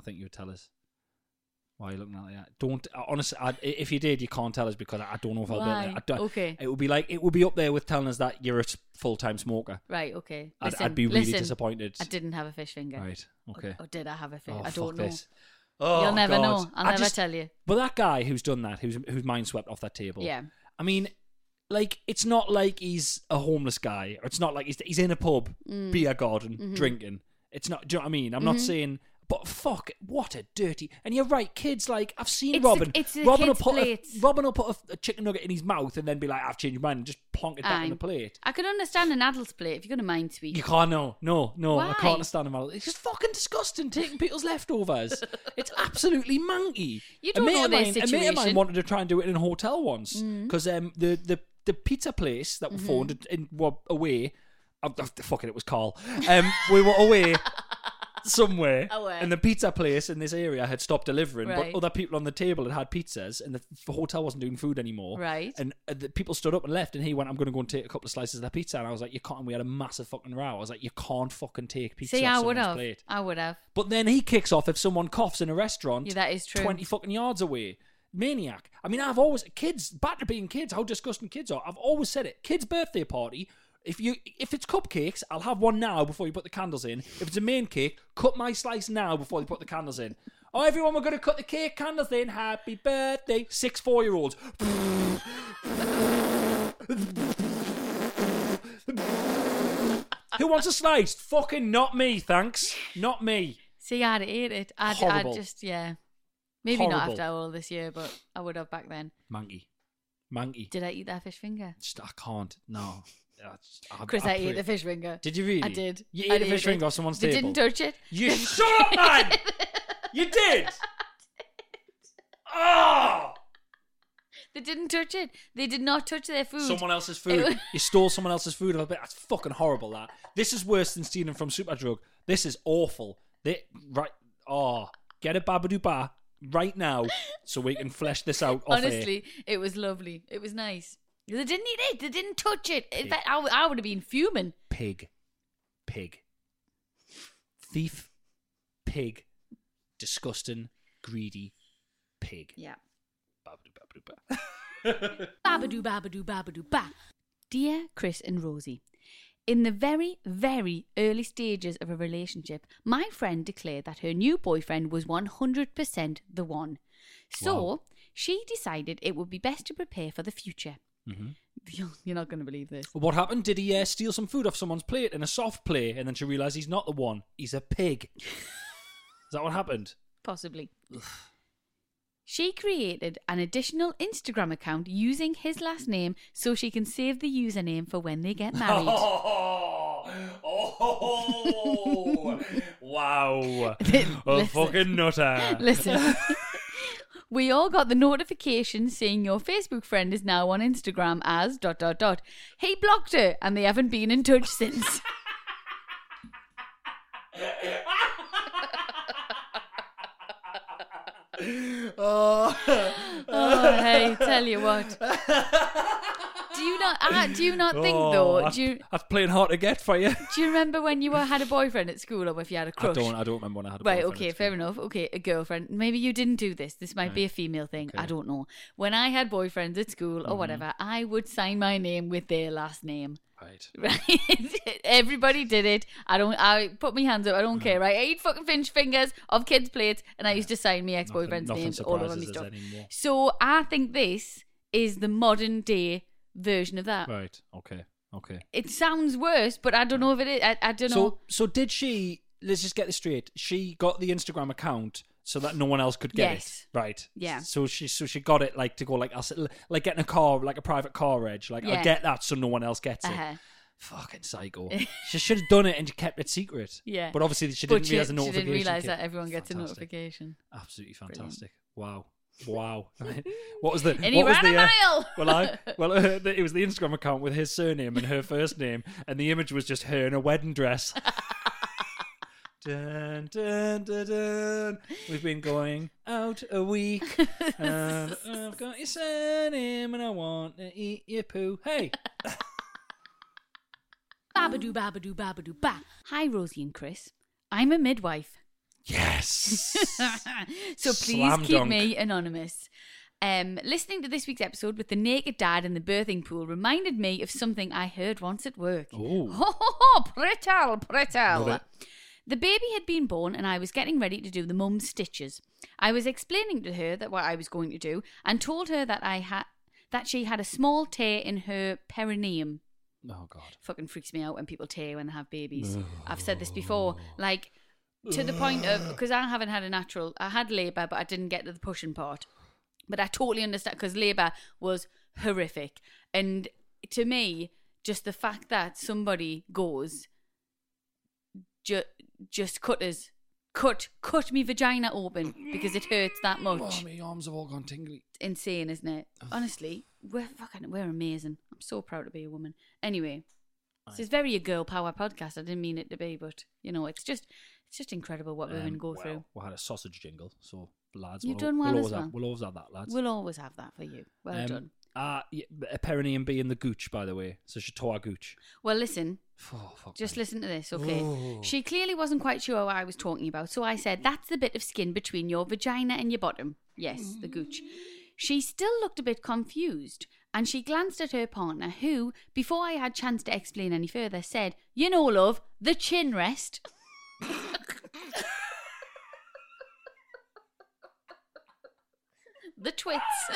Why are you looking at that? Don't. Honestly, if you did, you can't tell us because I don't know if I'll Why? do it. Okay. It would be up there with telling us that you're a full-time smoker. Right, okay. I'd be really disappointed. I didn't have a fish finger. Right, okay. Or did I have a fish? Oh, I don't fuck know. this. Oh, You'll never God. know. I'll never tell you. But that guy who's done that, who's mind swept off that table. Yeah. I mean, like, it's not like he's a homeless guy, or it's not like he's in a pub, beer garden, drinking. It's not. Do you know what I mean? I'm not saying. But fuck, what a dirty... And you're right, kids, like, I've seen Robin. Robin will put a chicken nugget in his mouth and then be like, I've changed my mind, and just plonk it back on the plate. I could understand an adult's plate if you're going to mind sweep. You can't, no. Why? I can't understand him. It's just fucking disgusting, taking people's leftovers. It's absolutely manky. You don't know their A mate of situation. mine wanted to try and do it in a hotel once, because the pizza place that we phoned were away... fucking, it was Carl. We were away... somewhere, and the pizza place in this area had stopped delivering, but other people on the table had pizzas, and the hotel wasn't doing food anymore. Right. And the people stood up and left, and he went, I'm going to go and take a couple of slices of that pizza. And I was like, you can't. And we had a massive fucking row. I was like, you can't fucking take pizza off someone's plate. I would have. But then he kicks off if someone coughs in a restaurant. Yeah, that is true. 20 fucking yards away. Maniac. I mean, kids, back to being kids, how disgusting kids are. I've always said it. Kids' birthday party. If it's cupcakes, I'll have one now before you put the candles in. If it's a main cake, cut my slice now before you put the candles in. Oh, everyone, we're going to cut the cake candles in. Happy birthday. 6 4-year-olds. Who wants a slice? Fucking not me, thanks. Not me. See, I'd ate it. I'd just, yeah. Maybe Horrible. not after all this year, but I would have back then. Manky. Did I eat that fish finger? I can't. No. Chris, I ate the fish finger. Did you really? I did. You ate the fish finger off someone's table? They didn't touch it. You shut up, man! You did! Oh! They didn't touch it. They did not touch their food. Someone else's food. You stole someone else's food. That's fucking horrible, that. This is worse than stealing from Superdrug. This is awful. Get a Babadoo right now so we can flesh this out off Honestly, it was lovely. It was nice. They didn't eat it. They didn't touch it. In fact, I would have been fuming. Pig. Thief. Pig. Disgusting. Greedy. Pig. Yeah. Babadoo. Babadoo, babadoo, babadoo, ba. Dear Chris and Rosie, in the very, very early stages of a relationship, my friend declared that her new boyfriend was 100% the one. So she decided it would be best to prepare for the future. Mm-hmm. You're not going to believe this. What happened? Did he steal some food off someone's plate in a soft play, and then she realised he's not the one? He's a pig. Is that what happened? Possibly. She created an additional Instagram account using his last name so she can save the username for when they get married. Wow. A fucking nutter. Listen. We all got the notification saying your Facebook friend is now on Instagram as ... He blocked her and they haven't been in touch since. Hey, tell you what. Do you not think though? That's playing hard to get for you. Do you remember when you had a boyfriend at school, or if you had a crush? I don't remember when I had a Right, boyfriend. okay, fair enough. Okay, a girlfriend. Maybe you didn't do this. This might be a female thing. Okay. I don't know. When I had boyfriends at school or whatever, I would sign my name with their last name. Right. Everybody did it. I put my hands up. I don't care. Right. I eat fucking fingers off kids' plates, and I used to sign my ex-boyfriend's names all over my stuff. Anymore. So I think this is the modern day version of that. Right. Okay. It sounds worse, but I don't know if it is. I don't know. So did she? Let's just get this straight. She got the Instagram account so that no one else could get it. Right. Yeah. So she got it like to go like getting a car, like a private car reg. Like I'll get that so no one else gets it. Fucking psycho. She should have done it and kept it secret. Yeah. But obviously she didn't realise the notification. She didn't realise that everyone gets a notification. Absolutely fantastic. Brilliant. Wow. What was the? And he ran a mile. It was the Instagram account with his surname and her first name, and the image was just her in a wedding dress. Dun, dun, dun, dun. We've been going out a week, and I've got your surname, and I want to eat your poo. Hey. Babadoo, babadoo, babadoo, ba. Hi, Rosie and Chris. I'm a midwife. Yes. So please keep me anonymous. Listening to this week's episode with the naked dad in the birthing pool reminded me of something I heard once at work. Oh, pretty. The baby had been born and I was getting ready to do the mum's stitches. I was explaining to her that what I was going to do and told her that she had a small tear in her perineum. Oh God. Fucking freaks me out when people tear when they have babies. I've said this before, like to the point of, because I haven't had I had labour, but I didn't get to the pushing part. But I totally understand, because labour was horrific. And to me, just the fact that somebody goes, just cut me vagina open because it hurts that much. Oh, my arms have all gone tingly. It's insane, isn't it? Honestly, we're amazing. I'm so proud to be a woman. Anyway, this is very a girl power podcast. I didn't mean it to be, but it's just incredible what women go through. We had a sausage jingle, so lads, you've done well as well. We'll always have that, lads. We'll always have that for you. Well done. A perineum being the gooch, by the way. So she tore a gooch. Well, listen. Just listen to this, okay? Oh. She clearly wasn't quite sure what I was talking about, so I said, that's the bit of skin between your vagina and your bottom. Yes, the gooch. She still looked a bit confused, and she glanced at her partner, who, before I had chance to explain any further, said, you know, love, the chin rest. The twits.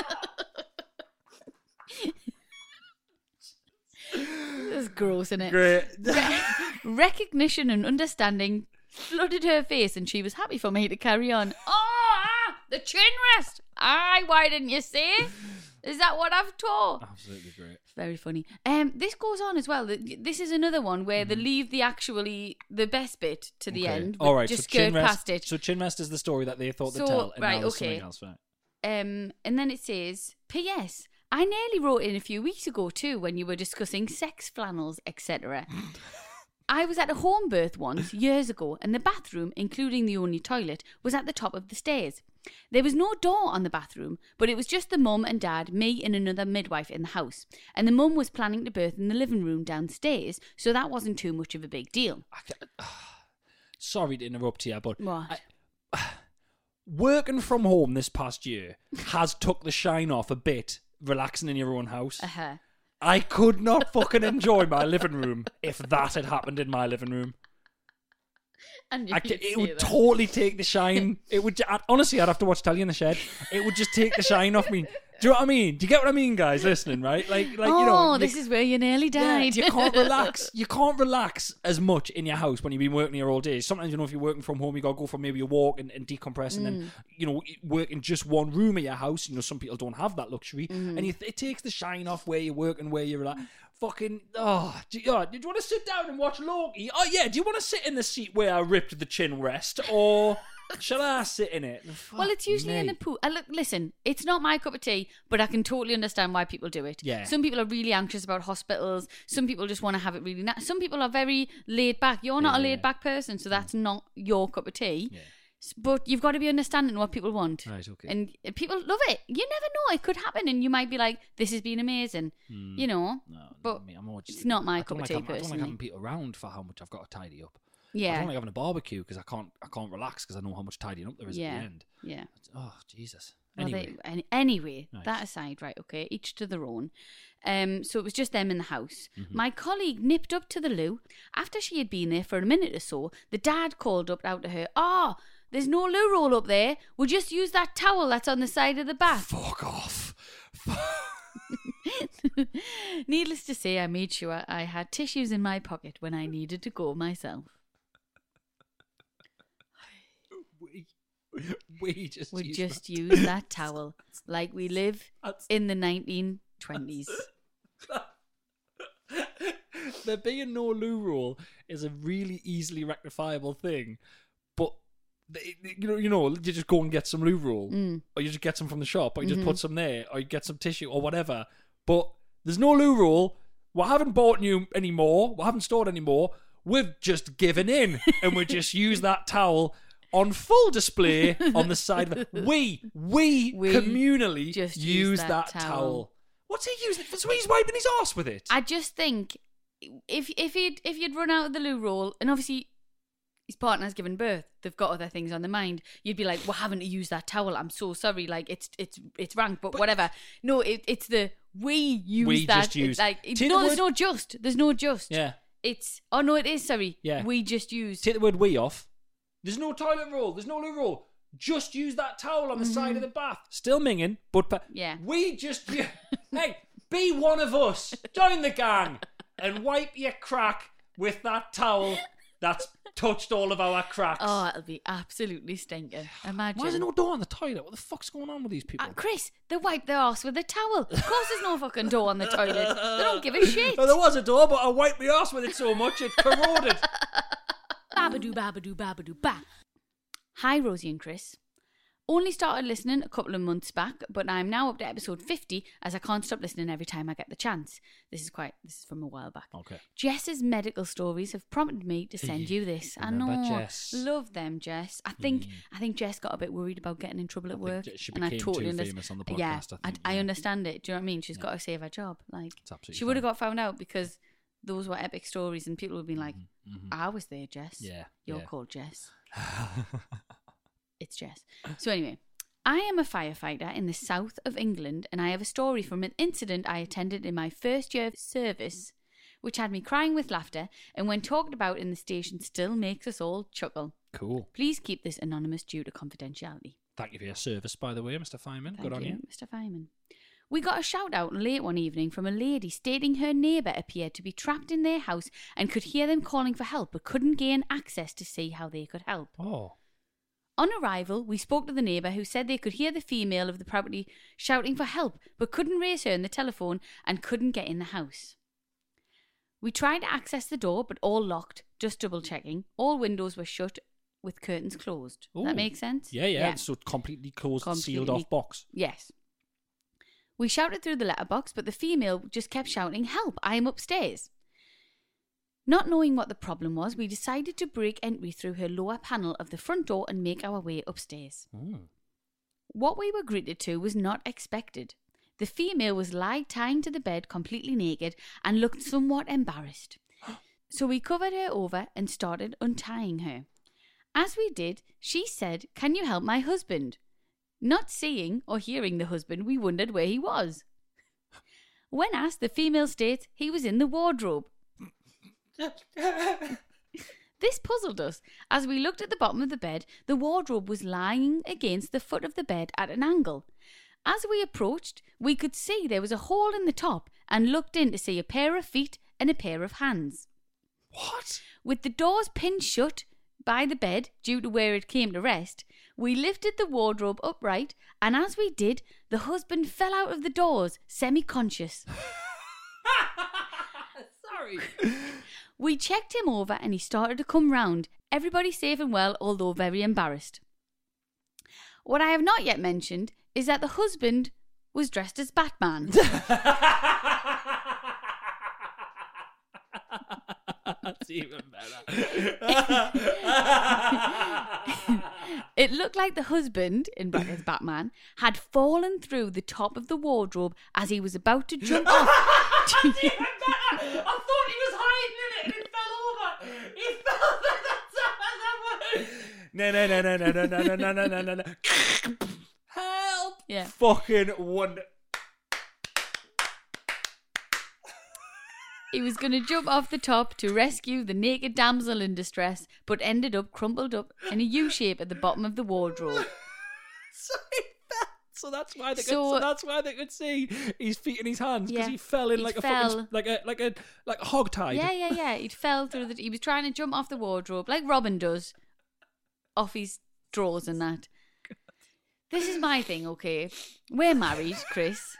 That's gross, isn't it? Great. Recognition and understanding flooded her face, and she was happy for me to carry on. The chin rest. Why didn't you say? Is that what I've taught? Absolutely great. Very funny. This goes on as well. This is another one where they leave the best bit to the end. All right, just so skirt past it. So chin rest is the story that they thought they'd tell, and now there's something else, right? And then it says, P.S. I nearly wrote in a few weeks ago too when you were discussing sex flannels, etc. I was at a home birth once, years ago, and the bathroom, including the only toilet, was at the top of the stairs. There was no door on the bathroom, but it was just the mum and dad, me and another midwife in the house. And the mum was planning to birth in the living room downstairs, so that wasn't too much of a big deal. Sorry to interrupt here, but... What? Working from home this past year has took the shine off a bit, relaxing in your own house. I could not fucking enjoy my living room if that had happened in my living room. And it would totally take the shine. It would honestly, I'd have to watch telly in the shed. It would just take the shine off me. Do you know what I mean? Do you get what I mean, guys? Listening, right? Like you know. This is where you nearly died. Yeah, you can't relax. You can't relax as much in your house when you've been working here all day. Sometimes, if you're working from home, you got to go for maybe a walk and decompress, and then work in just one room of your house. Some people don't have that luxury, and it takes the shine off where you work and where you're like. Fucking, did you want to sit down and watch Loki? Oh yeah, do you want to sit in the seat where I ripped the chin rest? Or Shall I sit in it? Well, it's usually in the the pool. Listen, it's not my cup of tea, but I can totally understand why people do it. Yeah. Some people are really anxious about hospitals. Some people just want to have it really nice. Some people are very laid back. You're not a laid back person, so that's not your cup of tea. Yeah. But you've got to be understanding what people want. Right, okay. And people love it. You never know. It could happen and you might be like, this has been amazing. You know? No, but I'm more just, it's not my I cup don't of tea, like having, I don't personally. like having people around for how much I've got to tidy up. I Yeah. don't like having a barbecue because I can't relax because I know how much tidying up there is at the end. Yeah. Oh, Jesus. Well, Anyway. Anyway, Nice. that aside, right, okay, each to their own. So it was just them in the house. Mm-hmm. My colleague nipped up to the loo. After she had been there for a minute or so, the dad called up out to her, there's no loo roll up there. We'll just use that towel that's on the side of the bath. Fuck off. Needless to say, I made sure I had tissues in my pocket when I needed to go myself. We just We'd use just that. use that towel like we live That's- in the 1920s. There being no loo roll is a really easily rectifiable thing, but you know, you just go and get some loo roll, or you just get some from the shop, or you just put some there, or you get some tissue or whatever. But there's no loo roll. We haven't bought new anymore. We haven't stored anymore. We've just given in, and we just use that towel on full display on the side of it. We communally just use use that that towel. towel. What's he using it for? So he's wiping his arse with it. I just think if you'd run out of the loo roll, and obviously his partner's given birth, they've got other things on their mind. You'd be like, "Well, haven't you used that towel? I'm so sorry. Like it's rank, but whatever." No, it's the we use We that. just use. It's like Take no, the there's word- no just. There's no just. Yeah. It's no, it is. Sorry. Yeah. We just use. Take the word we off. There's no toilet roll. There's no loo roll. Just use that towel on the side of the bath. Still minging, but Yeah. we just hey, be one of us. Join the gang and wipe your crack with that towel that's touched all of our cracks. Oh, it'll be absolutely stinking. Imagine. Why is there no door on the toilet? What the fuck's going on with these people? Chris, they wipe their arse with a towel. Of course there's no fucking door on the toilet. They don't give a shit. Well, there was a door, but I wiped my arse with it so much it corroded. Babadoo, babadoo, babadoo, ba. Hi, Rosie and Chris. Only started listening a couple of months back, but I'm now up to episode 50 as I can't stop listening every time I get the chance. This is from a while back. Okay. Jess's medical stories have prompted me to send you this. I Remember know. Jess? Love them, Jess. I think Jess got a bit worried about getting in trouble at work. she and I became totally too understand. famous on the Yeah, podcast, I think, I yeah. understand it. Do you know what I mean? She's got to save her job. Like, It's absolutely she would have fine. got found out because those were epic stories and people would have been like, I was there, Jess. Yeah, You're yeah. called Jess. It's Jess. So anyway, I am a firefighter in the south of England, and I have a story from an incident I attended in my first year of service, which had me crying with laughter, and when talked about in the station still makes us all chuckle. Cool. Please keep this anonymous due to confidentiality. Thank you for your service, by the way, Mr. Feynman. Good on you. Mr. Feynman. We got a shout out late one evening from a lady stating her neighbour appeared to be trapped in their house and could hear them calling for help but couldn't gain access to see how they could help. Oh. On arrival, we spoke to the neighbour who said they could hear the female of the property shouting for help but couldn't raise her on the telephone and couldn't get in the house. We tried to access the door but all locked, just double checking. All windows were shut with curtains closed. Does Ooh. that make sense? Yeah. So completely closed, sealed off box. Yes. We shouted through the letterbox, but the female just kept shouting, "Help, I am upstairs." Not knowing what the problem was, we decided to break entry through her lower panel of the front door and make our way upstairs. What we were greeted to was not expected. The female was tying to the bed completely naked and looked somewhat embarrassed. So we covered her over and started untying her. As we did, she said, "Can you help my husband?" Not seeing or hearing the husband, we wondered where he was. When asked, the female states he was in the wardrobe. This puzzled us. As we looked at the bottom of the bed, the wardrobe was lying against the foot of the bed at an angle. As we approached, we could see there was a hole in the top and looked in to see a pair of feet and a pair of hands. What? With the doors pinned shut by the bed due to where it came to rest, we lifted the wardrobe upright, and as we did, the husband fell out of the doors, semi-conscious. Sorry. We checked him over and he started to come round, everybody safe and well, although very embarrassed. What I have not yet mentioned is that the husband was dressed as Batman. That's even better. It looked like the husband, in brackets Batman, had fallen through the top of the wardrobe as he was about to jump off. That's even better. I thought he was hiding in it and it fell over. He fell. No. Help! Yeah. Fucking wonder. He was going to jump off the top to rescue the naked damsel in distress, but ended up crumpled up in a U shape at the bottom of the wardrobe. So that's why they could see his feet and his hands because Yeah, he fell in he like fell. a hog tide. Yeah. He fell through he was trying to jump off the wardrobe like Robin does, off his drawers and that. This is my thing, okay? We're married, Chris.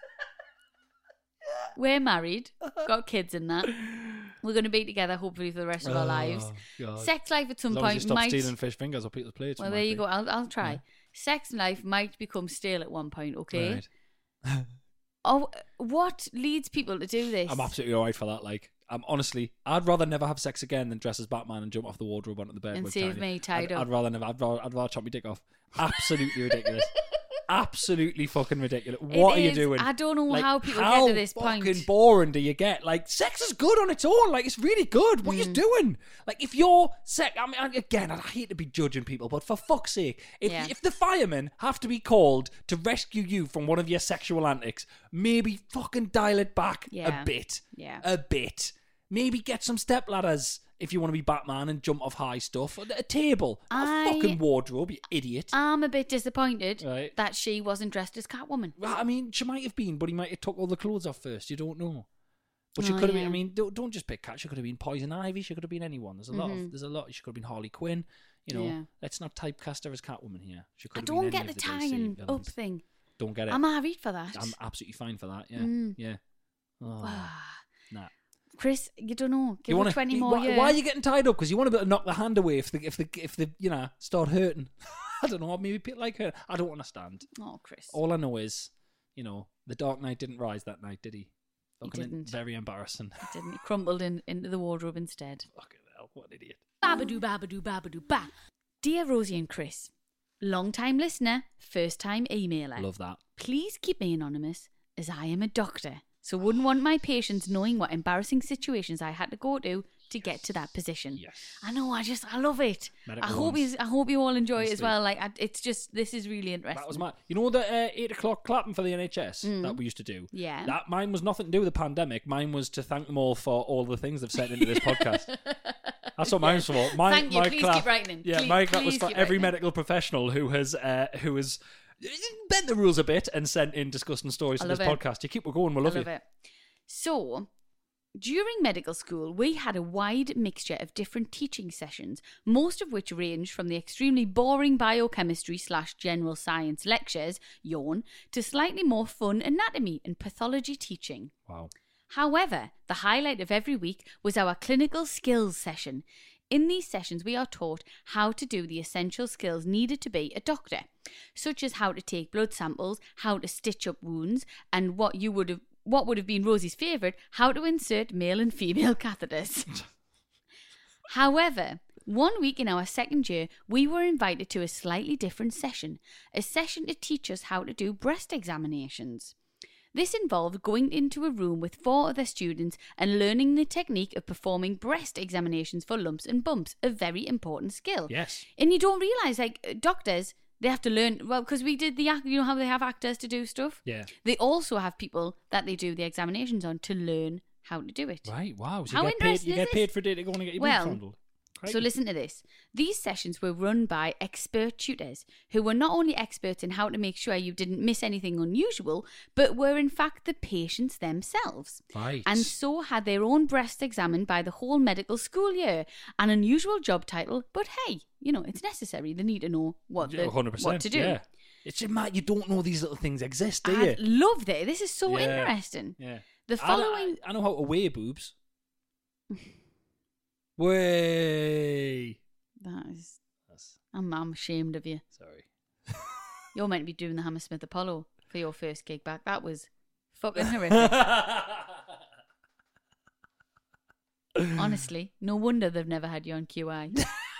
We're married, got kids and that. We're going to be together hopefully for the rest of our lives. God. Sex life at some As long as point you stop might. stealing fish fingers or people's plates. Well, there you go. I'll try. Yeah. Sex life might become stale at one point. Okay. Right. Oh, what leads people to do this? I'm absolutely alright for that. Like, honestly, I'd rather never have sex again than dress as Batman and jump off the wardrobe onto the bed and with save Tiny. me tied up. I'd rather never. I'd rather chop my dick off. Absolutely ridiculous. Absolutely fucking ridiculous. What are you doing? I don't know like, how people get to this point. How fucking boring do you get? Like, sex is good on its own. Like, it's really good. What are you doing? Like, if you're I mean, again, I hate to be judging people, but for fuck's sake, if the firemen have to be called to rescue you from one of your sexual antics, maybe fucking dial it back a bit. Yeah. A bit. Maybe get some step ladders if you want to be Batman and jump off high stuff. A table. A fucking wardrobe, you idiot. I'm a bit disappointed that she wasn't dressed as Catwoman. Well, I mean, she might have been, but he might have took all the clothes off first. You don't know. But she could have been, I mean, don't just pick Cat. She could have been Poison Ivy. She could have been anyone. There's a lot. She could have been Harley Quinn. You know, let's not typecast her as Catwoman here. She could I have don't been get any the of the tying DC up villains. thing. Don't get it. I'm married for that. I'm absolutely fine for that. Yeah. Yeah. Oh, nah. Chris, you don't know. Give her 20 more years. Why are you getting tied up? Because you want to be able to knock the hand away if the start hurting. I don't know. Maybe people like her. I don't understand. Oh, Chris. All I know is, the Dark Knight didn't rise that night, did he? He didn't. Very embarrassing. He didn't. He crumbled into the wardrobe instead. Fucking hell, what an idiot. Babadoo, babadoo, babadoo, ba. Dear Rosie and Chris, long-time listener, first-time emailer. Love that. Please keep me anonymous, as I am a doctor, so wouldn't want my patients knowing what embarrassing situations I had to go to get to that position. Yes. I know. I love it. I hope you all enjoy it as well. Like, this is really interesting. That was my. You know the 8 o'clock clapping for the NHS that we used to do. Yeah. That mine was nothing to do with the pandemic. Mine was to thank them all for all the things they've sent into this podcast. That's what mine was for. Thank you. My Please clap, keep writing. Yeah, Please, my clap was please for keep every writing. medical professional who has bent the rules a bit and sent in disgusting stories to this podcast. You keep going. We'll love I love you. it. So, during medical school, we had a wide mixture of different teaching sessions, most of which ranged from the extremely boring biochemistry/general science lectures, yawn, to slightly more fun anatomy and pathology teaching. Wow. However, the highlight of every week was our clinical skills session. In these sessions, we are taught how to do the essential skills needed to be a doctor, such as how to take blood samples, how to stitch up wounds, and what would have been Rosie's favourite, how to insert male and female catheters. However, one week in our second year, we were invited to a slightly different session, a session to teach us how to do breast examinations. This involved going into a room with 4 other students and learning the technique of performing breast examinations for lumps and bumps, a very important skill. Yes. And you don't realise, like, doctors, they have to learn, well, because we did how they have actors to do stuff? Yeah. They also have people that they do the examinations on to learn how to do it. Right, wow. So How you interesting get is paid this? for a day to go and get your Well, book fondled. So listen to this. These sessions were run by expert tutors who were not only experts in how to make sure you didn't miss anything unusual, but were in fact the patients themselves. Right. And so had their own breasts examined by the whole medical school year. An unusual job title, but hey, it's necessary. They need to know what to do. Yeah. It's just mad you don't know these little things exist, do you? I love this. This is so interesting. Yeah. The following... I know how to weigh boobs. Way. I'm ashamed of you. Sorry. You're meant to be doing the Hammersmith Apollo for your first gig back. That was fucking horrific. Honestly, no wonder they've never had you on QI.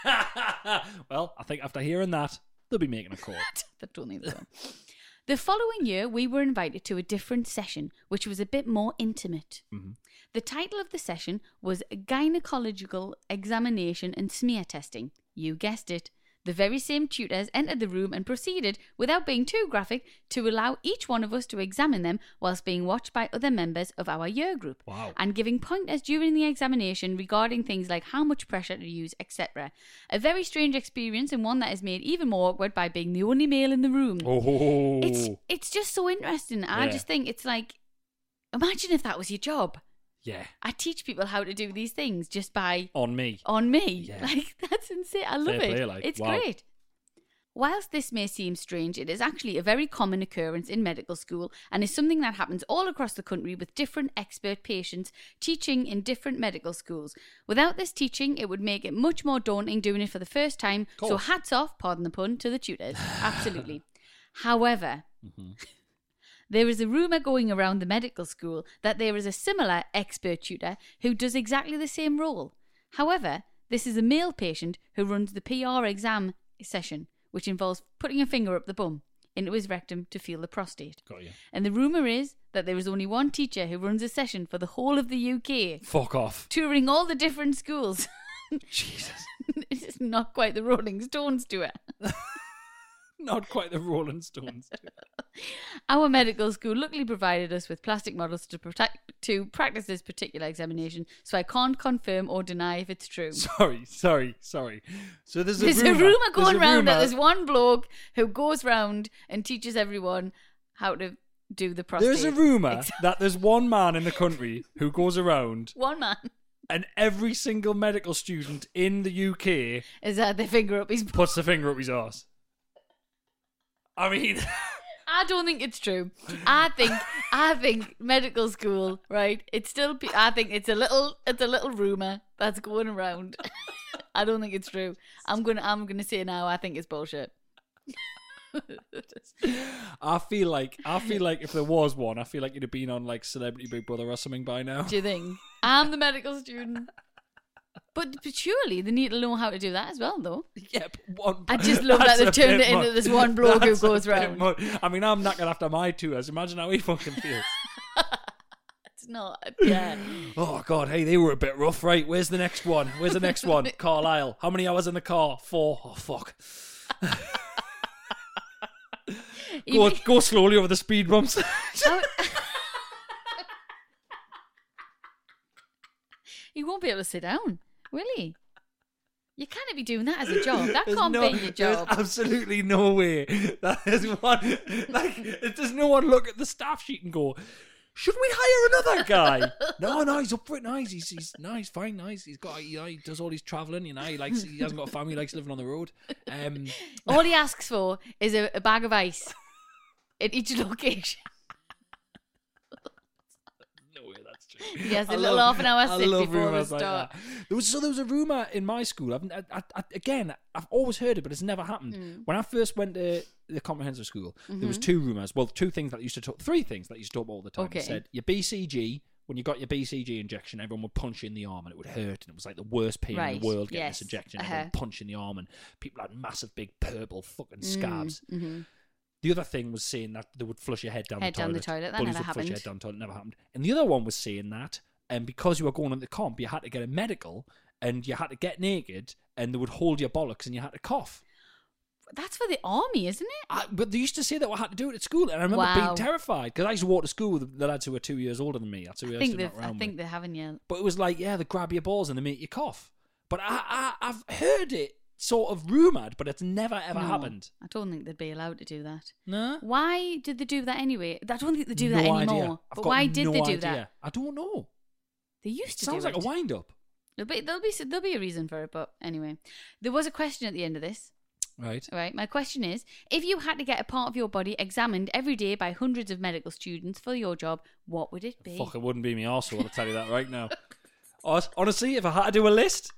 Well, I think after hearing that, they'll be making a call. I don't think so. The following year, we were invited to a different session, which was a bit more intimate. Mm-hmm. The title of the session was Gynecological Examination and Smear Testing. You guessed it. The very same tutors entered the room and proceeded, without being too graphic, to allow each one of us to examine them whilst being watched by other members of our year group. Wow. And giving pointers during the examination regarding things like how much pressure to use, etc. A very strange experience, and one that is made even more awkward by being the only male in the room. Oh. It's just so interesting. I just think it's like, imagine if that was your job. Yeah. I teach people how to do these things just by... On me. Yeah. Like, that's insane. I love Fair it. play, like, It's wow. great. Whilst this may seem strange, it is actually a very common occurrence in medical school and is something that happens all across the country with different expert patients teaching in different medical schools. Without this teaching, it would make it much more daunting doing it for the first time. So hats off, pardon the pun, to the tutors. Absolutely. However... There is a rumour going around the medical school that there is a similar expert tutor who does exactly the same role. However, this is a male patient who runs the PR exam session, which involves putting a finger up the bum into his rectum to feel the prostate. Got you. And the rumour is that there is only one teacher who runs a session for the whole of the UK. Fuck off. Touring all the different schools. Jesus. It's not quite the Rolling Stones tour. Not quite the Rolling Stones. Our medical school luckily provided us with plastic models to practice this particular examination, so I can't confirm or deny if it's true. Sorry. So there's a rumour going round that there's one bloke who goes round and teaches everyone how to do the prostate. There's a rumour that there's one man in the country who goes around... One man. And every single medical student in the UK... Is that the finger up his... Puts the finger up his arse. I mean... I don't think it's true. I think medical school, right? It's still. I think it's a little rumor that's going around. I don't think it's true. I'm gonna say now. I think it's bullshit. I feel like if there was one, I feel like you'd have been on like Celebrity Big Brother or something by now. Do you think? I'm the medical student. But surely they need to know how to do that as well, though. Yeah, but one... I just love that they've turned it into this one bloke who goes round. I mean, I'm knackered after my tours. Imagine how he fucking feels. It's not, yeah. Oh, God, hey, they were a bit rough, right? Where's the next one? Carlisle. How many hours in the car? 4. Oh, fuck. Go slowly over the speed bumps. He won't be able to sit down, will he? You can't be doing that as a job. That can't be your job. There's absolutely no way. That is one. Like, does no one look at the staff sheet and go, should we hire another guy? No, he's up for it. Nice. He's nice, fine, nice. He's got, he does all his travelling. He hasn't got a family. He likes living on the road. All he asks for is a bag of ice at each location. He has a little half an hour sit before the start. There was a rumour in my school. I've always heard it, but it's never happened. When I first went to the comprehensive school, there was 2 rumours. Well, 3 things that used to talk all the time. Okay. It said your BCG. When you got your BCG injection, everyone would punch you in the arm and it would hurt, and it was like the worst pain in the world getting this injection. Everyone would punch you in the arm, and people had massive, big, purple fucking scabs. Mm-hmm. The other thing was saying that they would flush your head down the toilet. That Bullies never would happened. flush your head down the toilet. Never happened. And the other one was saying that because you were going on the comp, you had to get a medical and you had to get naked and they would hold your bollocks and you had to cough. That's for the army, isn't it? But they used to say that we had to do it at school, and I remember being terrified because I used to walk to school with the lads who were 2 years older than me. I think they haven't yet. But it was like, they grab your balls and they make you cough. But I've heard it sort of rumoured, but it's never ever happened. I don't think they'd be allowed to do that. No? Why did they do that anyway? I don't think they do that anymore. Idea. But why did they do that? I don't know. They used to Sounds do like a wind-up. There'll be a reason for it, but anyway. There was a question at the end of this. Right. My question is, if you had to get a part of your body examined every day by hundreds of medical students for your job, what would it be? Fuck, it wouldn't be me arsehole, I'll tell you that right now. Honestly, if I had to do a list,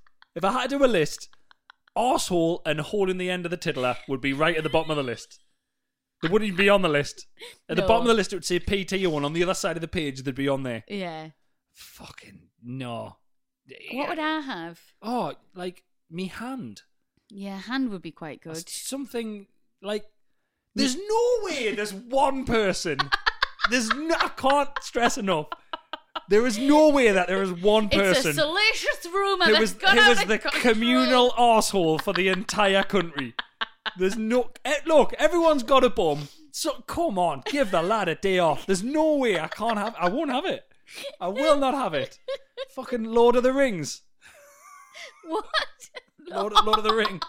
arsehole and holding the end of the tiddler would be right at the bottom of the list. They wouldn't even be on the list. At the No. bottom of the list, it would say PT1. On the other side of the page, they'd be on there. Yeah. Fucking no. What would I have? Oh, like me hand. Yeah, hand would be quite good. Something like. There's no way there's one person. I can't stress enough. There is no way that there is one person. It's a salacious rumour who that's was, gone who out was of the control. communal arsehole for the entire country. There's no... Look, everyone's got a bum. So come on, give the lad a day off. There's no way I won't have it. I will not have it. Fucking Lord of the Rings. What? Lord of the Ring.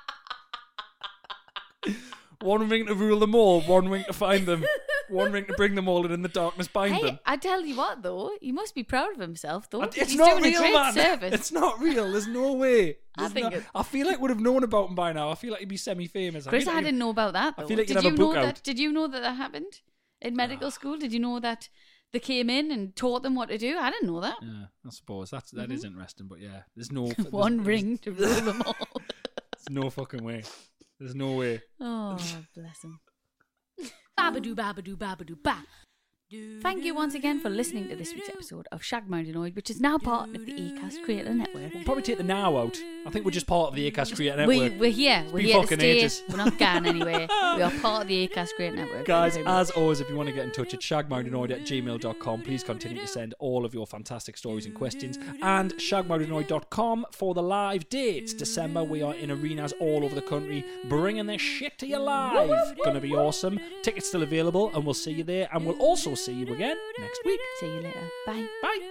One ring to rule them all, one ring to find them, one ring to bring them all, and in the darkness bind Hey, them. I tell you what, though, he must be proud of himself, though. It's He's not doing real, a great man. service. It's not real. There's no way. I think I feel like we'd have known about him by now. I feel like he'd be semi-famous. Chris, feel I like didn't know about that, though. I feel like did you'd have you a know book out. Did you know that happened in medical school? Did you know that they came in and taught them what to do? I didn't know that. Yeah, I suppose that is interesting. But yeah, there's no One ring to rule them all. There's no fucking way. There's no way. Oh, bless him. Babadoo, babadoo, babadoo, ba. Thank you once again for listening to this week's episode of Shag Mountain Oid, which is now part of the Acast Creator Network. We'll probably take the now out. I think we're just part of the Acast Creator Network. We're here. It's We're been here to fucking stay. ages. We're not going anywhere. We are part of the Acast Creator Network. Guys, Thank you very much. as always, if you want to get in touch at shagmountainoid@gmail.com, please continue to send all of your fantastic stories and questions. And shagmountainoid.com for the live dates. December, we are in arenas all over the country, bringing this shit to you live. Gonna be awesome. Tickets still available, and we'll see you there. And we'll also see you again next week. See you later. Bye. Bye.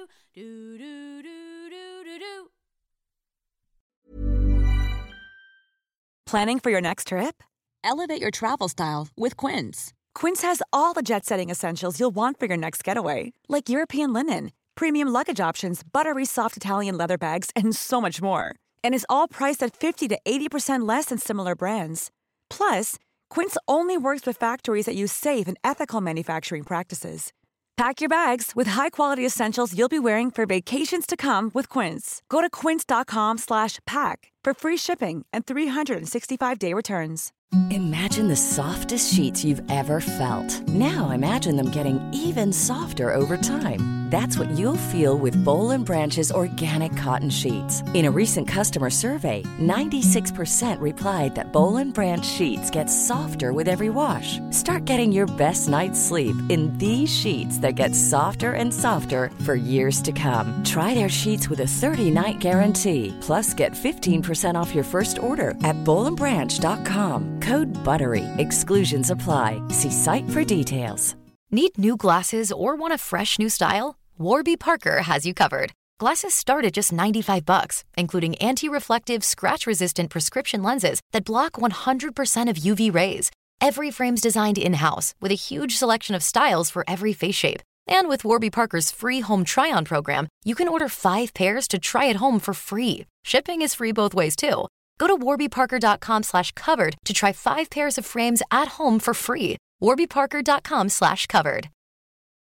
Planning for your next trip? Elevate your travel style with Quince. Quince has all the jet-setting essentials you'll want for your next getaway, like European linen, premium luggage options, buttery soft Italian leather bags, and so much more. And is all priced at 50 to 80% less than similar brands. Plus, Quince only works with factories that use safe and ethical manufacturing practices. Pack your bags with high-quality essentials you'll be wearing for vacations to come with Quince. Go to quince.com/pack for free shipping and 365-day returns. Imagine the softest sheets you've ever felt. Now imagine them getting even softer over time. That's what you'll feel with Boll & Branch's organic cotton sheets. In a recent customer survey, 96% replied that Boll & Branch sheets get softer with every wash. Start getting your best night's sleep in these sheets that get softer and softer for years to come. Try their sheets with a 30-night guarantee. Plus, get 15% off your first order at bollandbranch.com. Code BUTTERY. Exclusions apply. See site for details. Need new glasses or want a fresh new style? Warby Parker has you covered. Glasses start at just $95, including anti-reflective, scratch-resistant prescription lenses that block 100% of UV rays. Every frame's designed in-house with a huge selection of styles for every face shape. And with Warby Parker's free home try-on program, you can order 5 pairs to try at home for free. Shipping is free both ways, too. Go to warbyparker.com/covered to try 5 pairs of frames at home for free. warbyparker.com/covered.